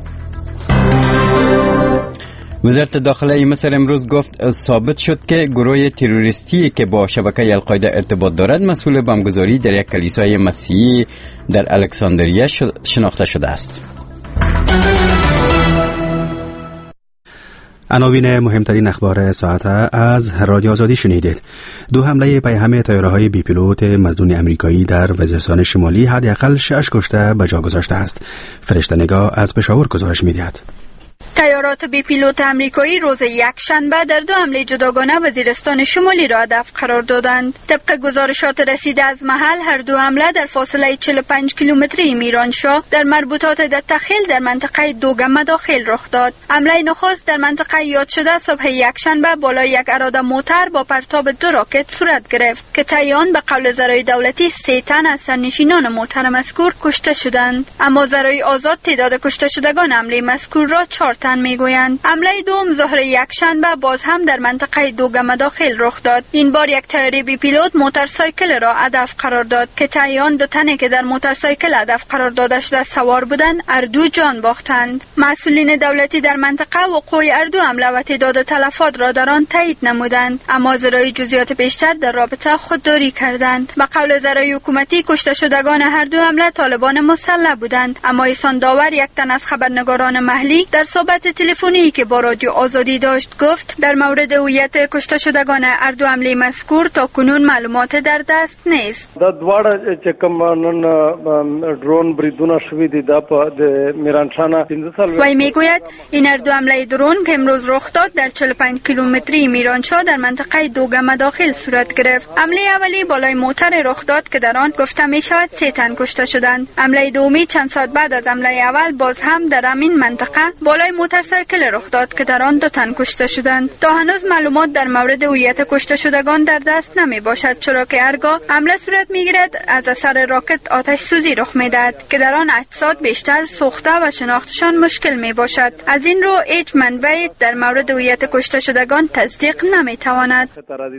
وزارت داخلی مصر امروز گفت ثابت شد که گروه تروریستی که با شبکه القاعده ارتباط دارد مسئول بمبگذاری در یک کلیسای مسیحی در الکساندریه شناخته شده است. عناوین مهمترین اخبار ساعت از رادیو آزادی شنیدید. دو حمله پیهم طیاره‌های بی پیلوت مظنون امریکایی در وزیرستان شمالی حداقل شش کشته به جا گذاشته است. فرشته نگاه از پشاور گزارش می‌دهد. طیارات بی پیلوت امریکایی روز یکشنبه در دو حمله جداگانه وزیرستان شمالی را هدف قرار دادند. طبق گزارشات رسیده از محل هر دو حمله در فاصله چهل و پنج کیلومتری میرانشاه در مربوطات دتخیل در منطقه دوگمه داخل رخ داد. حمله نخست در منطقه یاد شده صبح یکشنبه بالای یک اراده موتر با پرتاب دو راکت صورت گرفت که طیان به قول ذرای دولتی سه تن از سرنشینان موتر مذکور کشته شدند، اما ذرای آزاد تعداد کشته شدگان حمله مذکور را چهار تن میگویند. حمله دوم ظهر یکشنبه باز هم در منطقه دوگمه داخل رخ داد. این بار یک طیاره بی پیلوت موتورسایکل را هدف قرار داد که طیان دو تنی که در موتورسایکل هدف قرار داده شده سوار بودند هر دو جان باختند. مسئولین دولتی در منطقه وقوع هر دو حمله و تعداد تلفات را در آن تایید نمودند، اما ذرای جزئیات بیشتر در رابطه خودداری کردند. به قول ذرای حکومتی کشته شدگان هر دو حمله طالبان مسلح بودند، اما احسان داور یک تن از خبرنگاران محلی در صحبت تلفنی که با رادیو آزادی داشت گفت در مورد هویت کشته شدگان هر دو حمله مذکور تا کنون معلومات در دست نیست. د دواړه چې کوم نن درون بریدونه شوي دي د میرانشاه پنځه سال وی میگوید این هر دو حمله درون که امروز رخ داد در چهل و پنج کیلومتری میرانشاه در منطقه دوگمه داخل صورت گرفت. حمله اولی بالای موتر رخ داد که در آن گفته می شود سه تن کشته شدند. حمله دومی چند ساعت بعد از حمله اول باز هم در همین منطقه بالای حمله موتورسایکل رخ داد که در آن دو تن کشته شدند. تا هنوز معلومات در مورد هویت کشته شدگان در دست نمی باشد، چرا که هرگاه حمله صورت می گیرد از اثر راکت آتش سوزی رخ می دهد که در آن اجساد بیشتر سوخته و شناختشان مشکل می باشد. از این رو هیچ منبعی در مورد هویت کشته شدگان تصدیق نمی تواند.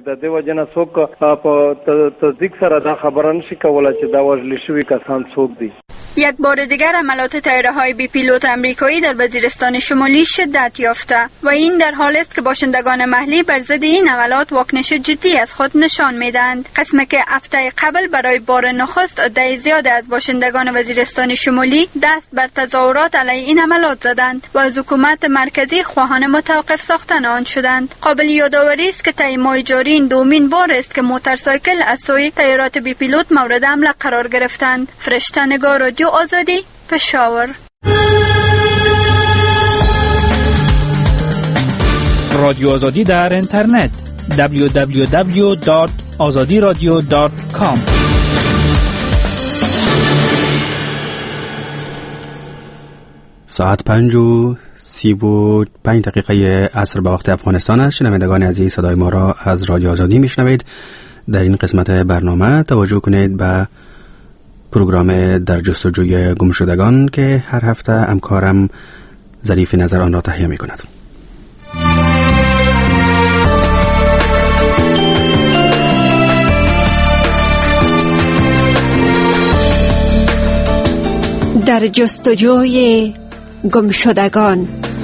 تصدیق سره دا خبره نشي کولای چې دا وژل شوي کسان څوک دي. یک بار دیگر عملات طیاره های بی پیلوت امریکایی در وزیرستان شمالی شدت یافته و این در حالی است که باشندگان محلی بر ضد این عملات واکنش جدی از خود نشان میدهند. قسمی که هفته قبل برای بار نخست عده زیاد از باشندگان وزیرستان شمالی دست بر تظاهرات علیه این عملات زدند و از حکومت مرکزی خواهان متوقف ساختن آن شدند. قابل یادآوری است که طی ماه جاری این دومین بار است که موتورسایکل از سوی طیارات بی پیلوت مورد حمله قرار گرفتند. فرشته نگار رادیو آزادی، پشاور. رادیو آزادی در اینترنت دبلیو دبلیو دبلیو دات آزادی رادیو دات کام. ساعت پنج و سی و پنج دقیقه عصر به وقت افغانستان است. شنوندگان عزیز، صدای ما را از رادیو آزادی میشنوید. در این قسمت برنامه توجه کنید به پروگرام در جستجوی گمشدگان که هر هفته همکارم ظریف نظر آن را تهیه می کند. در جستجوی گمشدگان.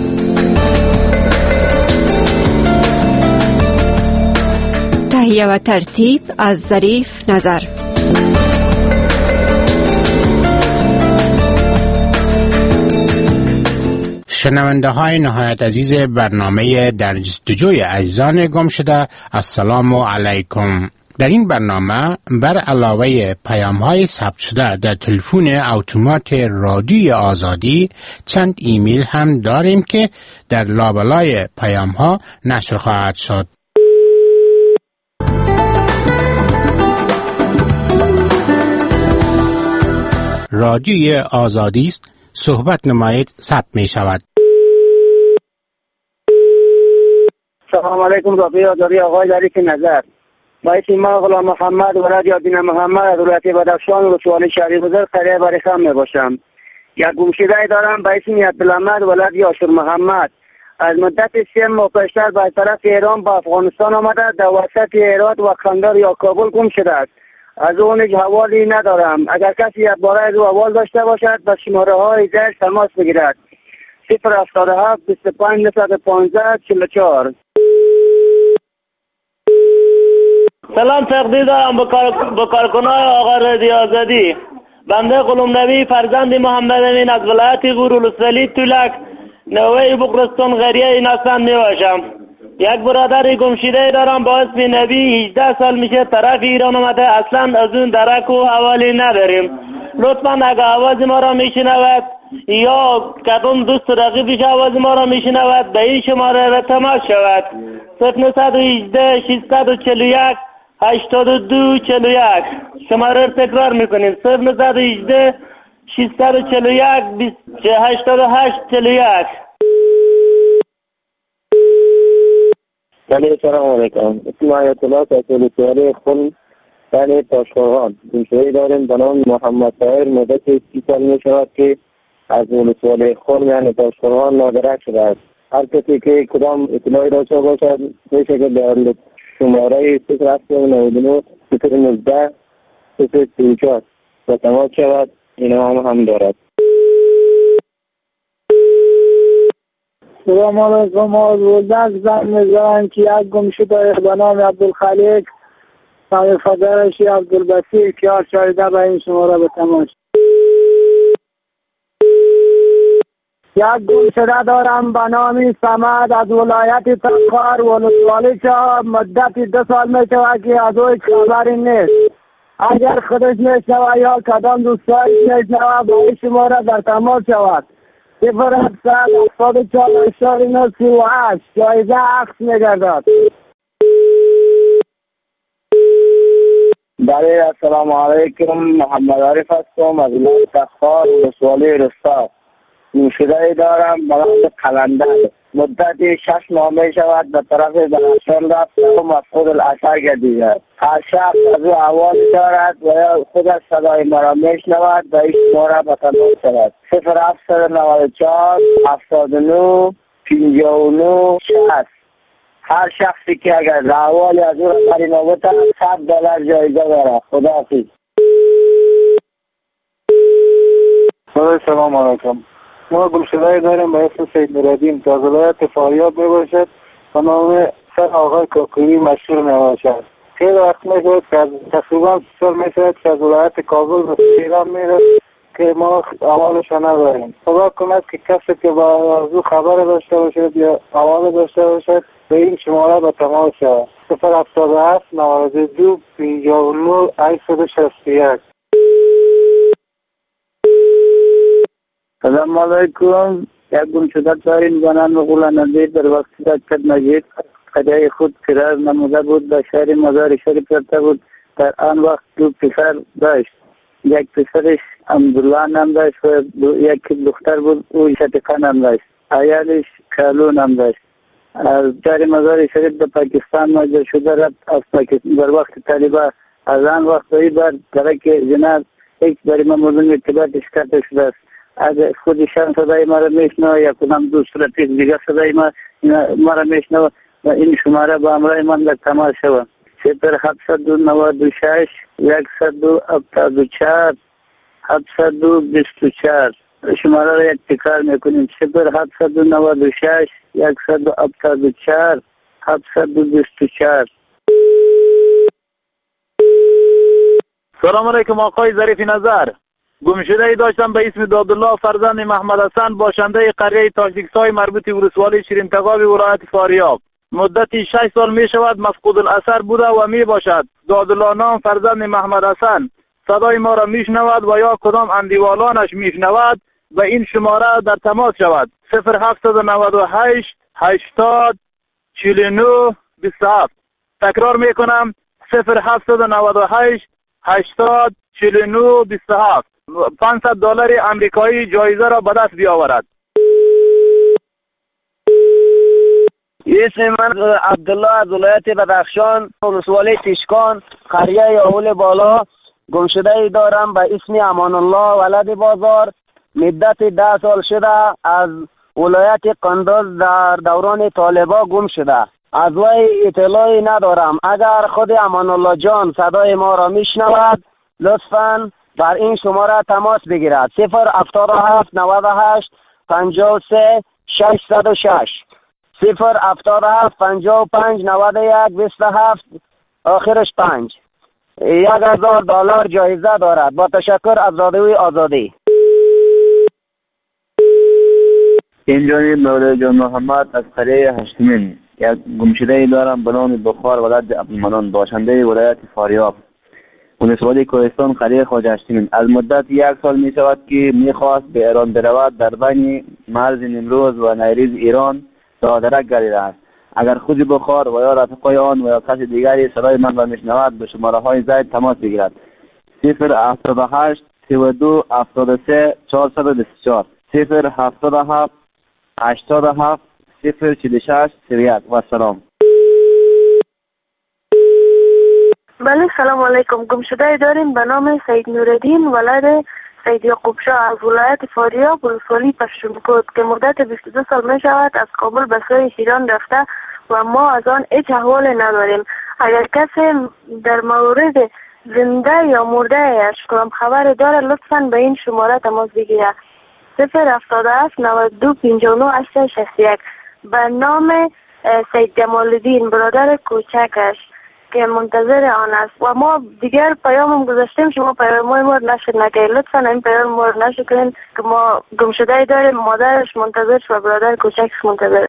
تهیه و ترتیب از ظریف نظر. شنونده های نهایت عزیز برنامه در جستجوی عزیزان گم شده، السلام علیکم. در این برنامه بر علاوه پیام های ثبت شده در تلفن اتومات رادیوی آزادی چند ایمیل هم داریم که در لابلای پیام ها نشر خواهد شد. رادیوی آزادی است، صحبت نمایید، ثبت می شود. سلام علیکم. رادیو آزادی، آقای ظریف نظر. باعث ما غلام محمد ولد یادین محمد از ولایت بدخشان ولسوالی شهری بزرگ قریه بریخم می باشم. یک گمشده دارم به اسم عبدالحمد ولد یاشر محمد. از مدت سه ماه پیشتر به طرف ایران با افغانستان آمده، در وسط هرات و قندار یا کابل گم شده است. از اون هیچ حوالی ندارم. اگر کسی یک باره از او حوال داشته باشد به شماره های زیر تماس بگیرد. صفر هفتاد و هفت بیست و پنج نود و پانزده چهل و چهار. سلام تقدیر دارم به کارکنان آقا رادیو آزادی. بنده غلام نبی فرزند محمد امین از ولایت غور ولسوالی تولک نوه بغرستان غریه ناسند می باشم. یک برادر گمشده دارم با اسم نبی، هجده سال میشه طرف ایران آمده، اصلا از اون درک و حوالی نداریم. لطفا اگر آواز ما را میشنود یا کدام دوست رقیبش آواز ما را میشنود به این شماره را تماس شود. صفر نهصد و هجده ششصد و چهل و یک هشتاد و دو چهل و یک. شماره را تکرار میکنیم. صفر نهصد و هجده ششصد و چهل و یک هشتاد و هشت چهل و یک. بله سلام علیکم. اسم آیت الله تحصیل سیاره خون بله تاشقرغان. گمشده‌ای داریم به نام محمد طاهر، مدت سی سال می شود که از ولسوالی خون یعنی تاشقرغان نادرک شده است. هر کسی که کدام اطلاعی داشته باشد میشه که به شماره صفر هفت نود و نه صفر نوزده صفر سی و چهار و تماس شود. این هم هم دارد. سلام علیکم. از ولدک زن میزنم که یک گمشده به نام عبدالخالق نام فدرشی عبدالبصیر که هر چایده به این شماره به تماس. یک گمشده دارم به نام صمد از ولایت تخار ولسوالی چا مدت دو سال می شود که از او خبری نیست. اگر خودش میشنود یا کدام دوستایش میشنود به این شماره در تماس شود. صفر هفتصد هفتاد و چهار هشتاد و نه سی و هشت. جایزه عکس میگردد. بله السلام علیکم. محمد عارف هستم از ولایت تخار ولسوالی رستاق. گمشده دارم به نام قلندر. مدتی شش ماه می شود به طرف بدخشان رفت و مفقود الاثر گردیده. هر شخص از او احوال دارد و یا خودش صدای مرا می شنود و این شماره به تماس شود. صفر هفتصد و نود و چهار هفتاد و نه پنجاه و نه شصت. هر شخصی که اگر احوالی از او را پریما بتند صد دلار جایزه دارد. خداحافظ. سلام علیکم. ما گمشده داریم به اسم سید نورالدین که از ولایت فاریاب می باشد و نام سر آقای کاکویی مشهور می باشد. خیلی وقت می شود که از تقریبا سال می شود که از ولایت کابل به ایران می رد که ما احوالش نداریم. خدا کند که کسی که با از او خبر داشته باشد یا احوال داشته باشد به این شماره به تماس شود. صفر هفتاد و هفت نود و دو پنجاه و نه هشتصد و شصت و یک. سلام علیکم. یک گمشده داریم به نام غلام نبی در وقت دکتر مجید قضیه خود فرار نموده بود به شهر مزار شریف رفته بود. در آن وقت دو پسر داشت. یک پسرش عبدالله نام داشت و یک دختر بود او شتیقه نام داشت. عیالش کالو نام داشت. از شهر مزار شریف به پاکستان مهاجر شده رفت. از پاکستان در وقت طالبان از آن وقت به بر درک جناب هیچ بر ما مردم ارتباطش کرده شده است. اگر خودشان صدای ما را میشنوه یا کدام دو صورتی دیگر صدای ما ما را میشنوه و این شماره با امرای من در تماس شود. صفر هفتصد و نود و شش صد و هفتاد و چهار هفتصد و بیست و چهار. شماره را یک تکرار میکنیم. صفر هفتصد و نود و شش صد و هفتاد و چهار هفتصد و بیست و چهار. سلام علیکم آقای ظریف نظر. گمشده ای داشتم به اسم دادالله فرزند محمد حسن باشنده قریه تاجیکسای مربوط ولسوالی شیرین تگاب ولایت فاریاب. مدتی شش سال می شود مفقود الاثر بوده و می باشد. دادالله نام فرزند محمد حسن صدای ما را می شنود و یا کدام اندیوالانش می شنود و این شماره در تماس شود. صفر هفتصد و نود و هشت هشتاد چهل و نه بیست و هفت. تکرار می کنم. صفر هفتصد و نود و هشت هشتاد چهل و نه بیست و هفت. پانصد دلار امریکایی جایزه را به دست بیاورد. اسم من عبدالله از ولایت بدخشان ولسوالی تشکان قریه یاهول بالا. گمشده ای دارم به اسم امان الله ولد بازار. مدت ده سال شده از ولایت قندوز در دوران طالبا گم شده. از وی اطلاعی ندارم. اگر خود امان الله جان صدای ما را میشنود لطفاً بر این شماره تماس بگیرد. صفر هفتاد و هفت نود و هشت پنجاه و سه ششصد و شش. صفر هفتاد و هفت پنجاه و پنج نود و یک بیست و هفت آخرش پنج. یک هزار دلار جایزه دارد. با تشکر از رادیوی آزادی. اینجایی مولای جان محمد از قریه هشتمین. یک گمشده ای دارم به نام بخار ولد عبدالمنان باشنده ولایت فاریاب ولسوالی کوهستان قریه خواجه هشتمین. از مدت یک سال می شود که می خواست به ایران برود. در بین مرز نیمروز و نیریز ایران صادرک گردیده است. اگر خود بخار و یا رفقای آن و یا کسی دیگری صدای من را میشنود به شماره های زید تماس بگیرد. صفر هفتاد و هشت سی و دو هفتاد و سه چهارصد و بیست و چهار. صفر هفتاد و هفت هشتاد و هفت صفر چهل و شش سی و یک. و سلام. بله سلام علیکم. گمشده داریم به نام سید نورالدین ولد سید یعقوب شاه از ولایت فاریاب ولسوالی پشتونکوت که مدت بیست و دو سال می شود از کابل به سوی ایران رفته و ما از آن هیچ احوال نداریم. اگر کسی در مورد زنده یا مرده اش کدام خبر داره لطفاً به این شماره تماس بگیره. صفر هفتاد و هفت نود و دو پنجاه و نه هشتصد و شصت و یک. به نام سید جمال الدین برادر کوچکش که منتظر آن است و ما دیگر پیامم گذاشتیم شما پیامای ما نشد نکنید. لطفاً این پیام ما نشد کنید که ما گمشده داریم. مادرش منتظر و برادر کوچکش منتظر.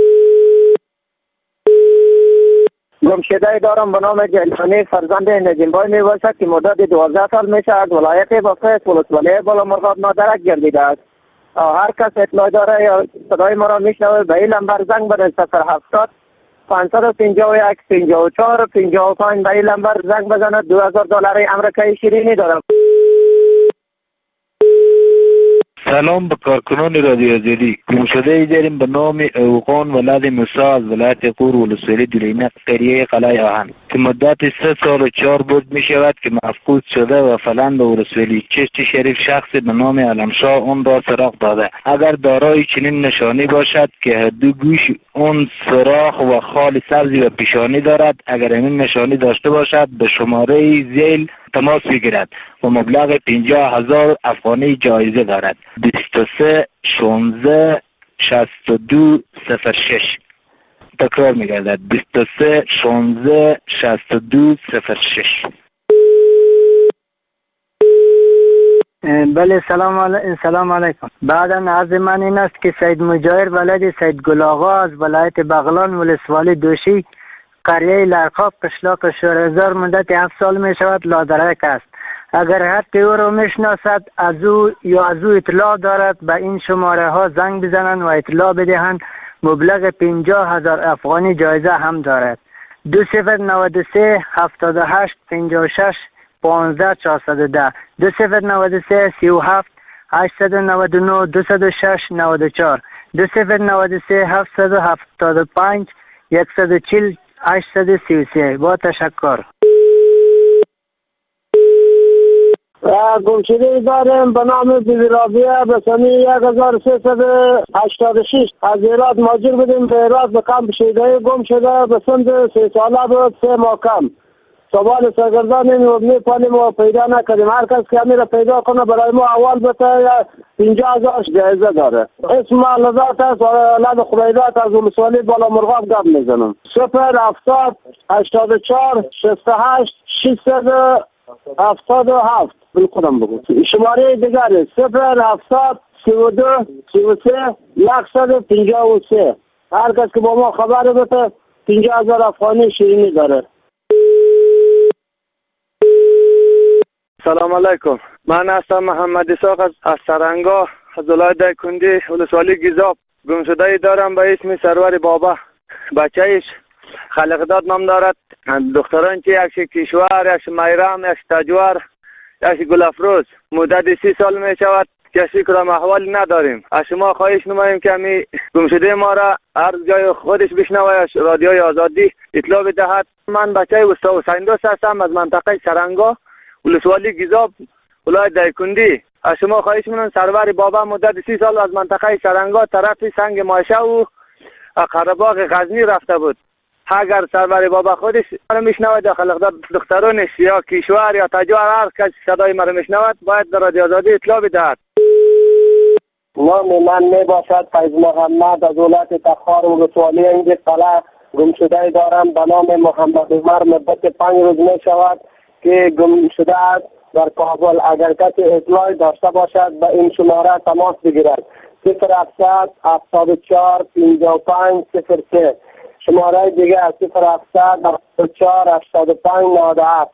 گمشده دارم به نام جلانی فرزند نجیمبای می باشد که مدت دوازده سال می شود ولایت بافق ولسوالی بالا مرغاب نادرک گردیده است. هر کس اطلاع داره یا صدای ما را میشنوه به این لمبر زنگ بده. صفر هفتاد پانصد و پنجاه و یک پنجاه و چهار پنجاه و پنج به این لمبر زنگ بزند. دو هزار دلار امریکایی شیرینی دارم. سلام به کارکنان رادیو آزادی. گمشده ای داریم به نام اوقان ولد موسی از ولایت قور ولسوالی دولینه قریه قلعه آهن که مدت سه سال و چهار بود می شود که مفقود شده و فلان به ولسوالی چشت شریف شخصی به نام علمشاه اون را سراغ داده. اگر دارای چنین نشانی باشد که دو گوش اون سراغ و خال سبزی و پیشانی دارد، اگر این نشانی داشته باشد به شماره زیل تماس بگیرد و مبلغ پنجاه هزار افغانی جایزه دارد. بیست و سه شانزده شصت و دو صفر شش. تکرار میگردد بیست و سه شانزده شصت و دو صفر شش. بله سلام علیکم. سلام علیکم. بعدا عرض من این است که سید مجاهر ولد سید گلاغا از ولایت بغلان ولسوالی دوشی قریه لرخاب قشلاق شورهزار مدت هفت سال می شود لادرک است. اگر حتی او را می شناسد از او یا از او اطلاع دارد به این شماره ها زنگ بزنند و اطلاع بدهند. مبلغ پنجاه هزار افغانی جایزه هم دارد. دو صفر نود و سه هفتاد و هشت پنجاه و شش پانزده چهارصد و ده دو صفر نود و سه سی و هفت هشتصد و نود و نه دویست و شش نود و چهار دو صفر نود و سه هفتصد و هفتاد و پنج صد و چهل هشتصد و سی و سه. با تشکر. گمشده داریم به نام بیبی رابیه به سنی یک هزار و سیصد و هشتاد و شش از ایراد ماجر بودیم به ایراد به کم شیدهی گم شده به سند سه ساله بود سه ماه کم. سوال سرگردانیم و میپانیم و پیدا نکردیم. هر کس که همین را پیدا کنه برای ما اول بته پنجاه هزار جایزه داره. اسم لذات است و لد خریدات از ولسوالی بالا مرغاب گپ میزنم. صفر هفتاد هشتاد و چهار شصت و هشت ششصد هفتاد و هفت بالکلم بگو. شماره دیگر صفر هفتاد سی و دو سی و سه یکصد و پنجاه و سه. هر کس که با ما خبر بده پنجاه هزار افغانی شیرینی داره. سلام علیکم. من هستم محمد اسحاق از سرنگا از ولایت دایکندی ولسوالی گیزاب. گمشده دارم به اسم سرور بابا. بچه‌اش خلقداد نام دارد. دختران چه یکش کشور، یکش میرم، یکش تجوار، یکش گلافروز. مدت سی سال می شود کسی کدام احوالی نداریم. از شما خواهش نماییم که می گمشده ما را هر جای خودش بشنوه رادیوی آزادی اطلاع بدهد. من بچه استاد حسین دوست هستم از منطقه سرنگا ولسوالی گیزاب ولایت دایکندی. از شما خواهش می‌کنم سرور بابا مدت سی سال از منطقه سرنگا طرف سنگ ماشه و قره‌باغ غزنی رفته بود. اگر سرور بابا خودش مرا میشنود داخل دخترانش یا کشور یا تجار هر کس صدای مرا میشنود باید در رادیو آزادی اطلاع بدهد. نام من می باشد فیض محمد از ولایت تخار ولسوالی اینجا قلعه گمشده دارم به نام محمد عمر. مدت پنج روز می شود که گم شده است در کابل. اگر کسی اطلاعی داشته باشد به این شماره تماس بگیرد. صفر هفتصد هفتاد و چهار پنجاه و پنج صفر سه. شماره دیگه صفر هفتصد هفتاد و چهار هشتاد و پنج نود و هفت.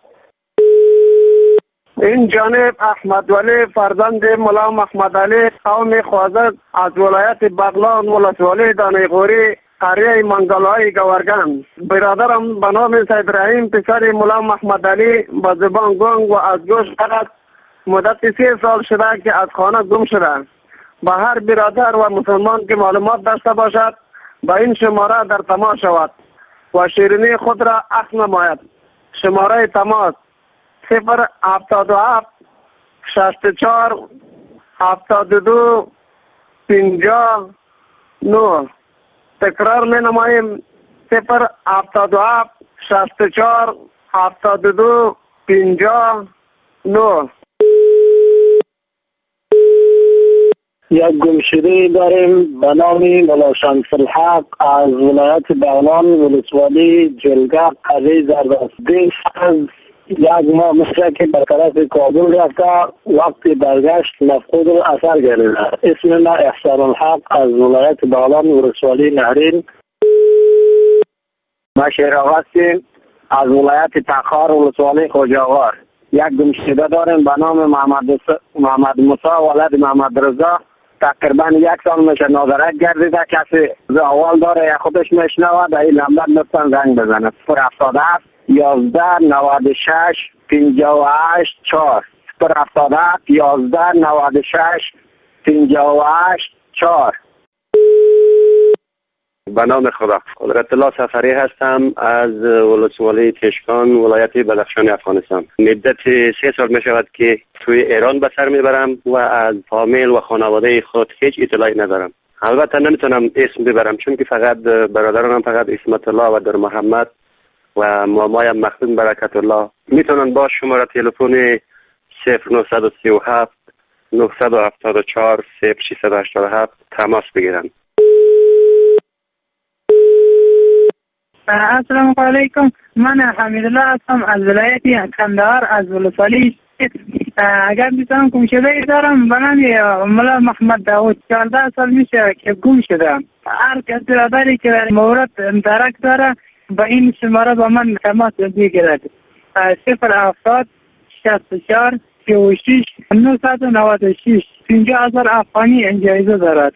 این جانب احمد ولی فرزند ملا محمد علی قوم خوازد از ولایت بغلان ولسوالی دانیغوری قریه منگلهای گورگان. برادرم به نام سید رحیم پسر ملا محمد علی با زبان گنگ و از گوش قرد مدت سی سال شده که از خانه گم شده. به هر برادر و مسلمان که معلومات داشته باشد با این شماره در تماس شود و شیرینی خود را عکس نماید. شماره تماس صفر هفتاد و هفت شصت و چهار هفتاد و دو پنجاه نه. تکرار می نماییم صفر هفتاد و هفت شصت و چهار هفتاد و دو پنجاه نه. یک گمشده داریم به نام مولا شمس الحق از ولایت بغلان ولسوالی جلگه قریه زردستی. از یک ماه مثل که به طرف کابل رفته وقتی برگشت مفقود و اثر گرفته. اسم من احسان الحق از ولایت بغلان ولسوالی نهرین. ما شیر آقاستیم از ولایت تخار ولسوالی خوجاغار. یک گمشده داریم به نام محمد, محمد موسی ولد محمد رضا. تقریبا یک سال میشه نادرک گردیده. کسی اول داره یا خودش میشنود این لمبر لطفا زنگ بزنه. صفر هفتاد هفت یازده نود و شش پنجاه و هشت چهار. صفر هفتاد هفت یازده نود و شش پنجاه و هشت چهار. به نام خدا. قدرت الله سفری هستم از ولسوالی تشکان ولایت بدخشان افغانستان. مدت سه سال می شود که توی ایران به سر میبرم و از فامیل و خانواده خود هیچ اطلاعی ندارم. البته نمیتونم اسم ببرم چون که فقط برادرانم فقط اسمت الله و در محمد و مامایم مخدوم برکت الله میتونن با شماره تلفن صفر نه سه هفت نه هفت چهار صفر شش هشت هفت تماس بگیرن. السلام علیکم. من حمیدالله هستم از ولایت کندهار از ولسوالی. اگر میتونم گم شده دارم به نام ملا محمد داود. چهارده سال میشه که گم شدم. هر کس برادری که در مورد درک داره با این شماره با من تماس بگیرد. صفر هفتاد شصت و چهار سی و شش نهصد و نود و شش. پنجاه هزار افغانی جایزه دارد.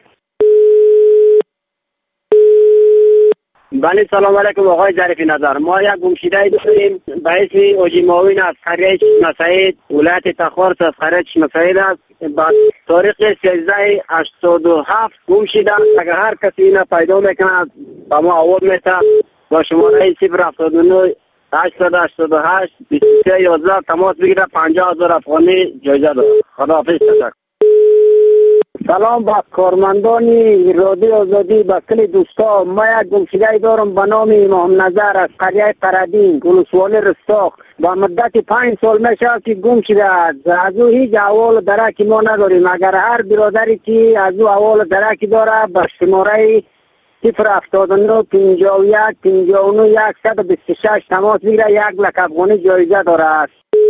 بله سلام علیکم آقای ظریف نظر. ما یک گمشده داریم به اسم اوجی ماوین از قریه چشمه سعید ولایت تخارس از قریه چشمه سعید است. با تاریخ سیزده هشتاد و هفت گمشده. اگر هر کسی اینو پیدا میکنه با ما آورد میشه با شماره صفر هفتاد و نه هشتصد و هشتاد و هشت بیست و سه یازده تماس بگیره. پنجاه هزار افغانی جایزه داره. خداحافظ. تشکر. سلام با کارمندان رادیو آزادی با کل دوستا. ما یک گمشده دارم به نام امام نظر از قریه قردین ولسوالی رستاق. با مدت پنج سال میشه که گم شده. از او هیچ احوال درکی ما نداریم. اگر هر برادری که از او احوال درکی داره به شماره صفر هفتاد و نه پنجاه و یک پنجاه و نه صد و بیست و شش تماس بگیره. یک لک افغانی جایزه داره.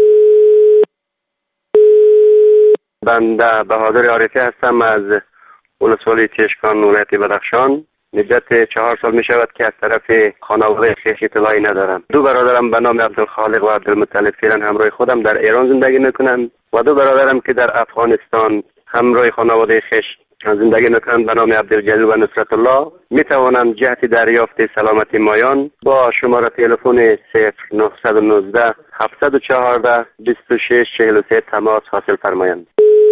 بنده بهادر عارفی هستم از ولسوالی تشکان ولایت بدخشان. مدت چهار سال می شود که از طرف خانواده خویش اطلاعی ندارم. دو برادرم به نام عبدالخالق و عبدالمطلب فعلا همراه خودم در ایران زندگی میکنند و دو برادرم که در افغانستان همراه خانواده خویش زندگی میکنند به نام عبدالجلیل و نصرت الله می توانند جهت دریافت سلامتی مایان با شماره تلفن صفر نه یک نه هفت چهار بیست و شش چهل و سه تماس حاصل فرمایند.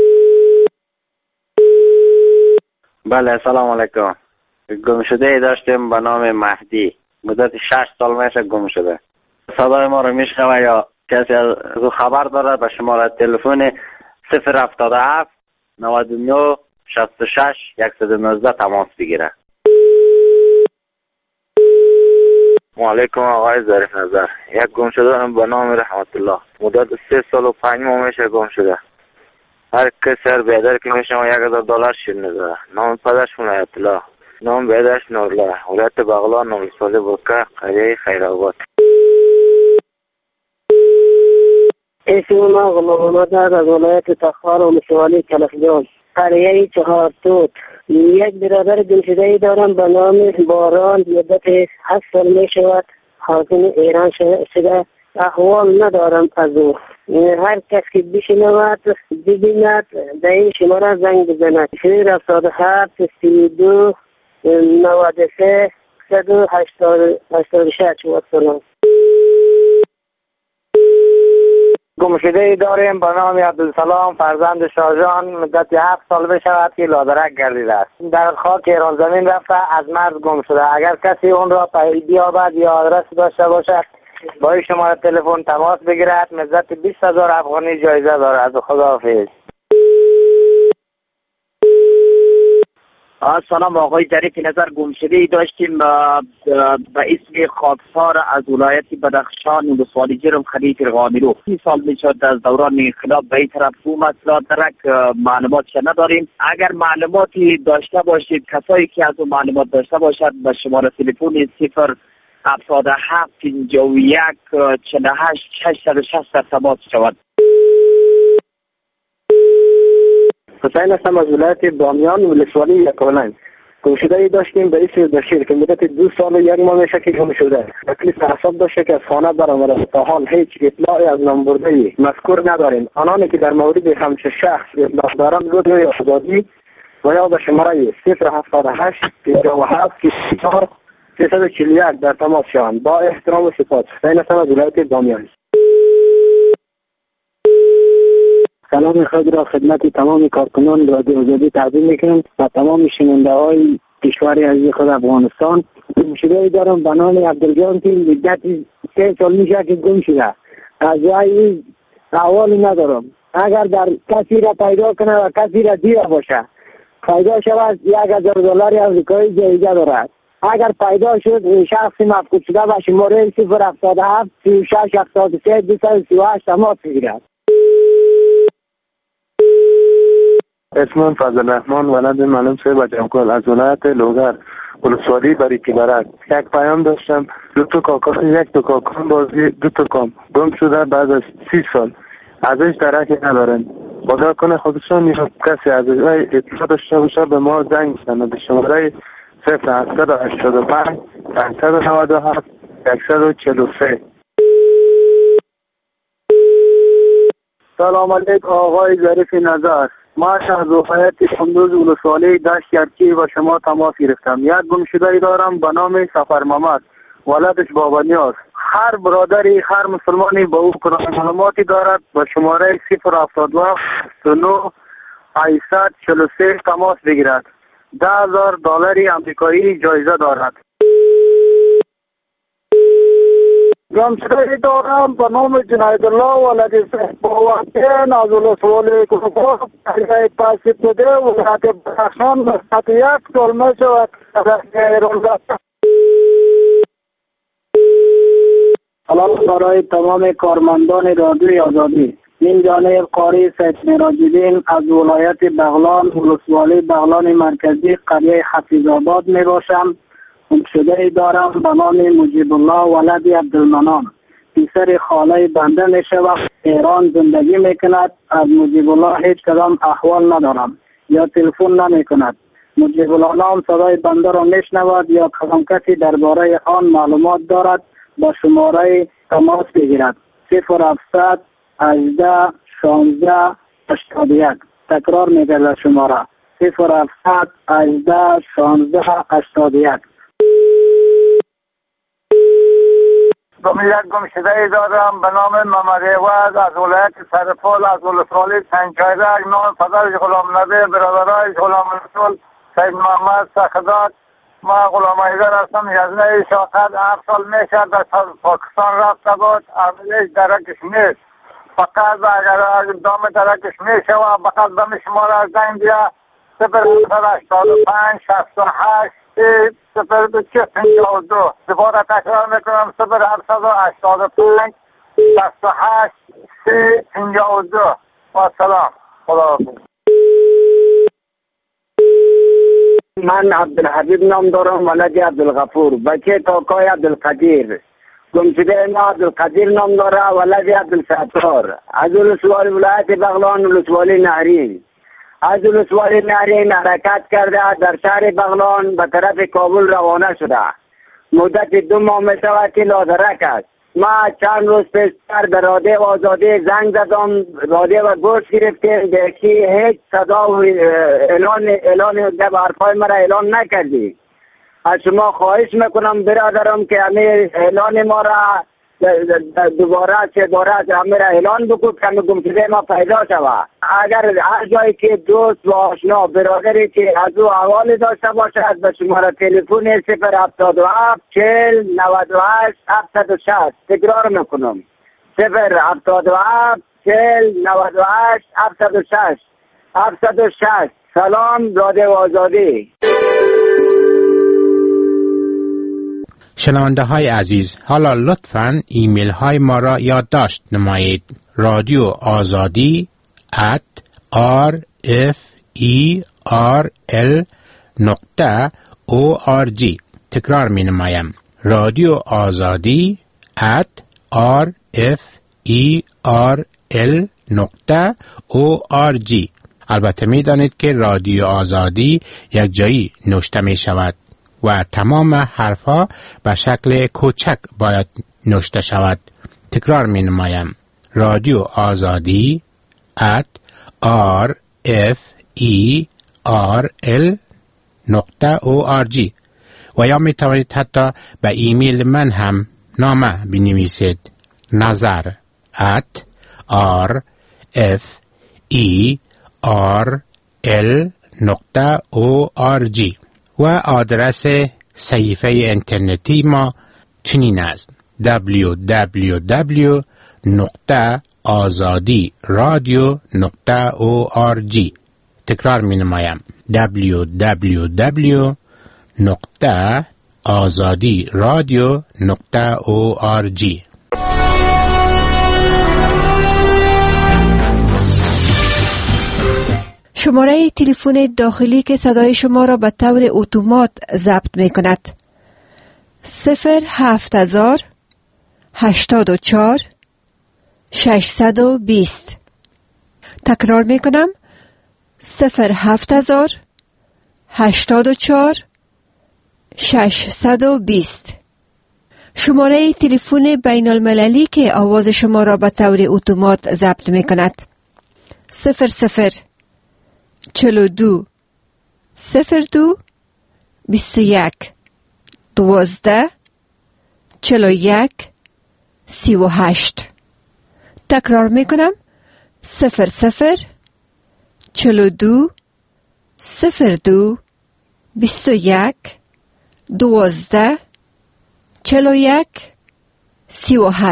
بله سلام علیکم. گم شده داشتیم به نام مهدی. مدت شش سال میشه گم شده. صدای ما رو میشنوه یا کسی از او خبر داره به شماره تلفن صفر هفتاد و هفت نود و نه شصت و شش صد و نوزده تماس بگیره. علیکم آقای ظریف نظر. یک گم شده هم به نام رحمت الله. مدت سه سال و پنج ماه میشه گم شده. هر کس هر بیادر که میشه یک هزار دلار شیرینی داره. نام پدرش ولایت الله، نام بیادرش نورالله، ولایت بغلان، ولسوالی بوکه، قریه خیرآباد. اسم ما غلام محمد از ولایت تخار و ولسوالی کلفجان قریه چهار توت. یک برادر گمشده دارم به نام باران. مدت هشت سال می شود حاکم ایران شده. احوال ندارم از او. هر کس که بشنود ببیند در این شماره زنگ بزند. صفر هفتاد و هفت سی و دو نود و سه صد و هشتاد و شش. والسلام. گمشده داریم به نام عبدالسلام فرزند شاهجان. مدت هفت سال بشود که لادرک گردیده است. در خاک ایران زمین رفته از مرز گم شده. اگر کسی اون را بیابد یا آدرس داشته باشد با این شماره تلفن تماس بگیرد. مدت بیست هزار افغانی جایزه دارد. خداحافظ. سلام آقای ظریف نظر. گمشده ای داشتیم به اسم خاکسار از ولایت بدخشان ولسوالی جرم خلیفه غامرو. سی سال میشد از دوران انقلاب به این طرف گم است. درک معلوماتش نداریم. اگر معلوماتی داشته باشید کسایی که از اون معلومات داشته باشد به شماره تلفن صفر هفتاد و هفت پنجاه و یک چهل و هشت ششصد و شصت تماس شود. حسین هستم از ولایت بامیان ولسوالی یکاولنگ. گمشده داشتیم به اسم بشیر که مدت دو سال و یک ماه میشه که گم شده. تکلیف حساب داشته که از خانه برآمده. تا حال هیچ اطلاعی از نامبرده‌ای مذکور نداریم. آنانی که در مورد همچه شخص اطلاع دارند رادیوی آزادی و یا به شماره صفر هفتاد و هشت پنجاه و هفت چهار سیصد و چهل و یک در تماس شوند. با احترام و سپاس. حسین هستم از ولایت بامیان. سلام خود را خدمت تمام کارکنان رادیو آزادی تقدیم میکنم و تمام شنونده های کشور عزیز خود افغانستان. گمشده دارم به نام عبدالجان که مدت سه سال میشه که گم شده. از جایی احوالی ندارم. اگر در کسی را پیدا کنه و کسی را دیده باشه پیدا شود یک هزار دلار آمریکایی جایزه دارد. اگر پیدا شد شخص مفقود شده و شماره صفر هفتاد و هفت سی و شش هفتاد و سه دویست و سی و هشت تماس بگیرد. اسمم فضل رحمان ولد معلوم صاحب جمکل از ولایت لوگر ولسوالی بریکی برک. یک پیام داشتم دو تا کاکا یک تا کاکا بازی دو تا کام گم شده بعد از سی سال ازش درکی ندارن. خدا کنه خودشون یا کسی از اطلاع داشته باشه به ما زنگ بزنه به شماره صفر هشتصد و هشتاد و پنج پانصد و نود و هفت صد و چهل و سه. سلام علیکم آقای ظریف نظر. ما از ولایت کندوز ولسوالی دشت یرچی و شما تماس گرفتم. یک گمشده دارم به نام سفر محمد ولدش بابانیاست. هر برادری هر مسلمانی با او معلوماتی دارد با شماره صفر هفتاد و هفت نه هشتصد چهل و سه تماس بگیرد. ده هزار دلاری آمریکایی جایزه دارد. گمشده دارم به نام جنید الله ولد باوکین از ولسوالی کندوز پاسی بوده ولایت بدخشان مدت یک سال میشود سلام برای تمام کارمندان رادیوی آزادی. این جانب قاری سید میراج‌الدین از ولایت بغلان ولسوالی بغلان مرکزی قریه حفیظ آباد می باشم. گمشده دارم به نام مجیب الله ولد عبدالمنان پسر خاله بنده می شود. ایران زندگی می کند. از مجیب الله هیچ کدام احوال ندارم یا تلفن نمی کند. مجیب الله نام صدای بنده را می شنود یا کدام کسی درباره آن معلومات دارد با شماره تماس بگیرد. صفر هفتصد هجده شانزده هشتاد و یک. تکرار میگردد شماره صفر هفتصد هجده شانزده هشتاد و یک. یک گمشده دارم به نام محمد عوض از ولایت سرپل از ولسوالی سنجایرک. نام پدرش غلام نبی برادرایش غلام رسول سید محمد سخداد. ما غلام ایدر هستم یزنه شاقت. هر سال میشه در پاکستان رفته بود. اولش درکش نیست فقط اگر دام درکش میشه و فقط دم شما را زنگ بیا صفر هشتاد و پنج شصت و هشت صفر چه پنجاه و دو. دوباره تکرار میکنم صفر هفتصد و هشتاد و پنج شصت و هشت سه پنجاه و دو. و سلام. خدا حافظ. من عبدالحبیب نام دارم ولد عبدالغفور بچه کاکای عبدالقدیر. گمشده ما عبدالقدیر نام داره ولد عبدالستار از ولسوالی ولایت بغلان ولسوالی نهرین. از ولسوالی نهرین حرکت کرده در شهر بغلان به طرف کابل روانه شده. مدت دو ماه می شود که لادرک است. ما چند روز پیشتر در رادیو آزادی زنگ زدم. رادیو و گوش گرفتیم دیگه هیچ صدا و اعلان اعلان در حرفای مرا اعلان نکردی. از شما خواهش میکنم برادرم که همه اعلان ما را دوباره سه باره همه را اعلان بکن که همه گمشده ما پیدا شود. اگر هر جایی که دوست و آشنا برادری که از او حوالی داشته باشد به شماره تلفن صفر هفتاد و هفت چهل نود و هشت هفتصد و شصت. تکرار میکنم صفر هفتاد و هفت چهل نود و هشت هفتصد و شصت هفتصد و شصت. سلام رادیو آزادی. شنونده های عزیز، حالا لطفاً ایمیل های ما را یادداشت نمایید. رادیو آزادی at r f e r l نقطه org. تکرار می نمایم. رادیو آزادی at r f e r l نقطه org. البته می دانید که رادیو آزادی یک جایی نوشته می شود و تمام حرفها به شکل کوچک باید نوشته شود. تکرار می نمایم. رادیو آزادی at r f e r l نقطه org. و یا می توانید حتی به ایمیل من هم نامه بنویسید. نظر at r f ای آر ال نقطه او آر جی و آدرس صحیفه اینترنتی ما چنین است: دبلیو دبلیو دبلیو نقطه آزادی رادیو نقطه او آر جی. تکرار می نمایم: دبلیو دبلیو دبلیو نقطه آزادی رادیو نقطه او آر جی. شماره تلفن داخلی که صدای شما را به طور اتومات ضبط می کند: صفر هفت هزار هشتاد و چهار ششصد و بیست. تکرار می کنم: صفر هفت هزار هشتاد و چهار ششصد و بیست. شماره تلفن بین المللی که آواز شما را به طور اتومات ضبط می کند: صفر صفر چهل و دو صفر دو بیست و یک دوازده چهل و یک سی و هشت. تکرار می کنم: صفر صفر چهل و دو صفر دو بیست و یک دوازده چهل و یک سی و هشت.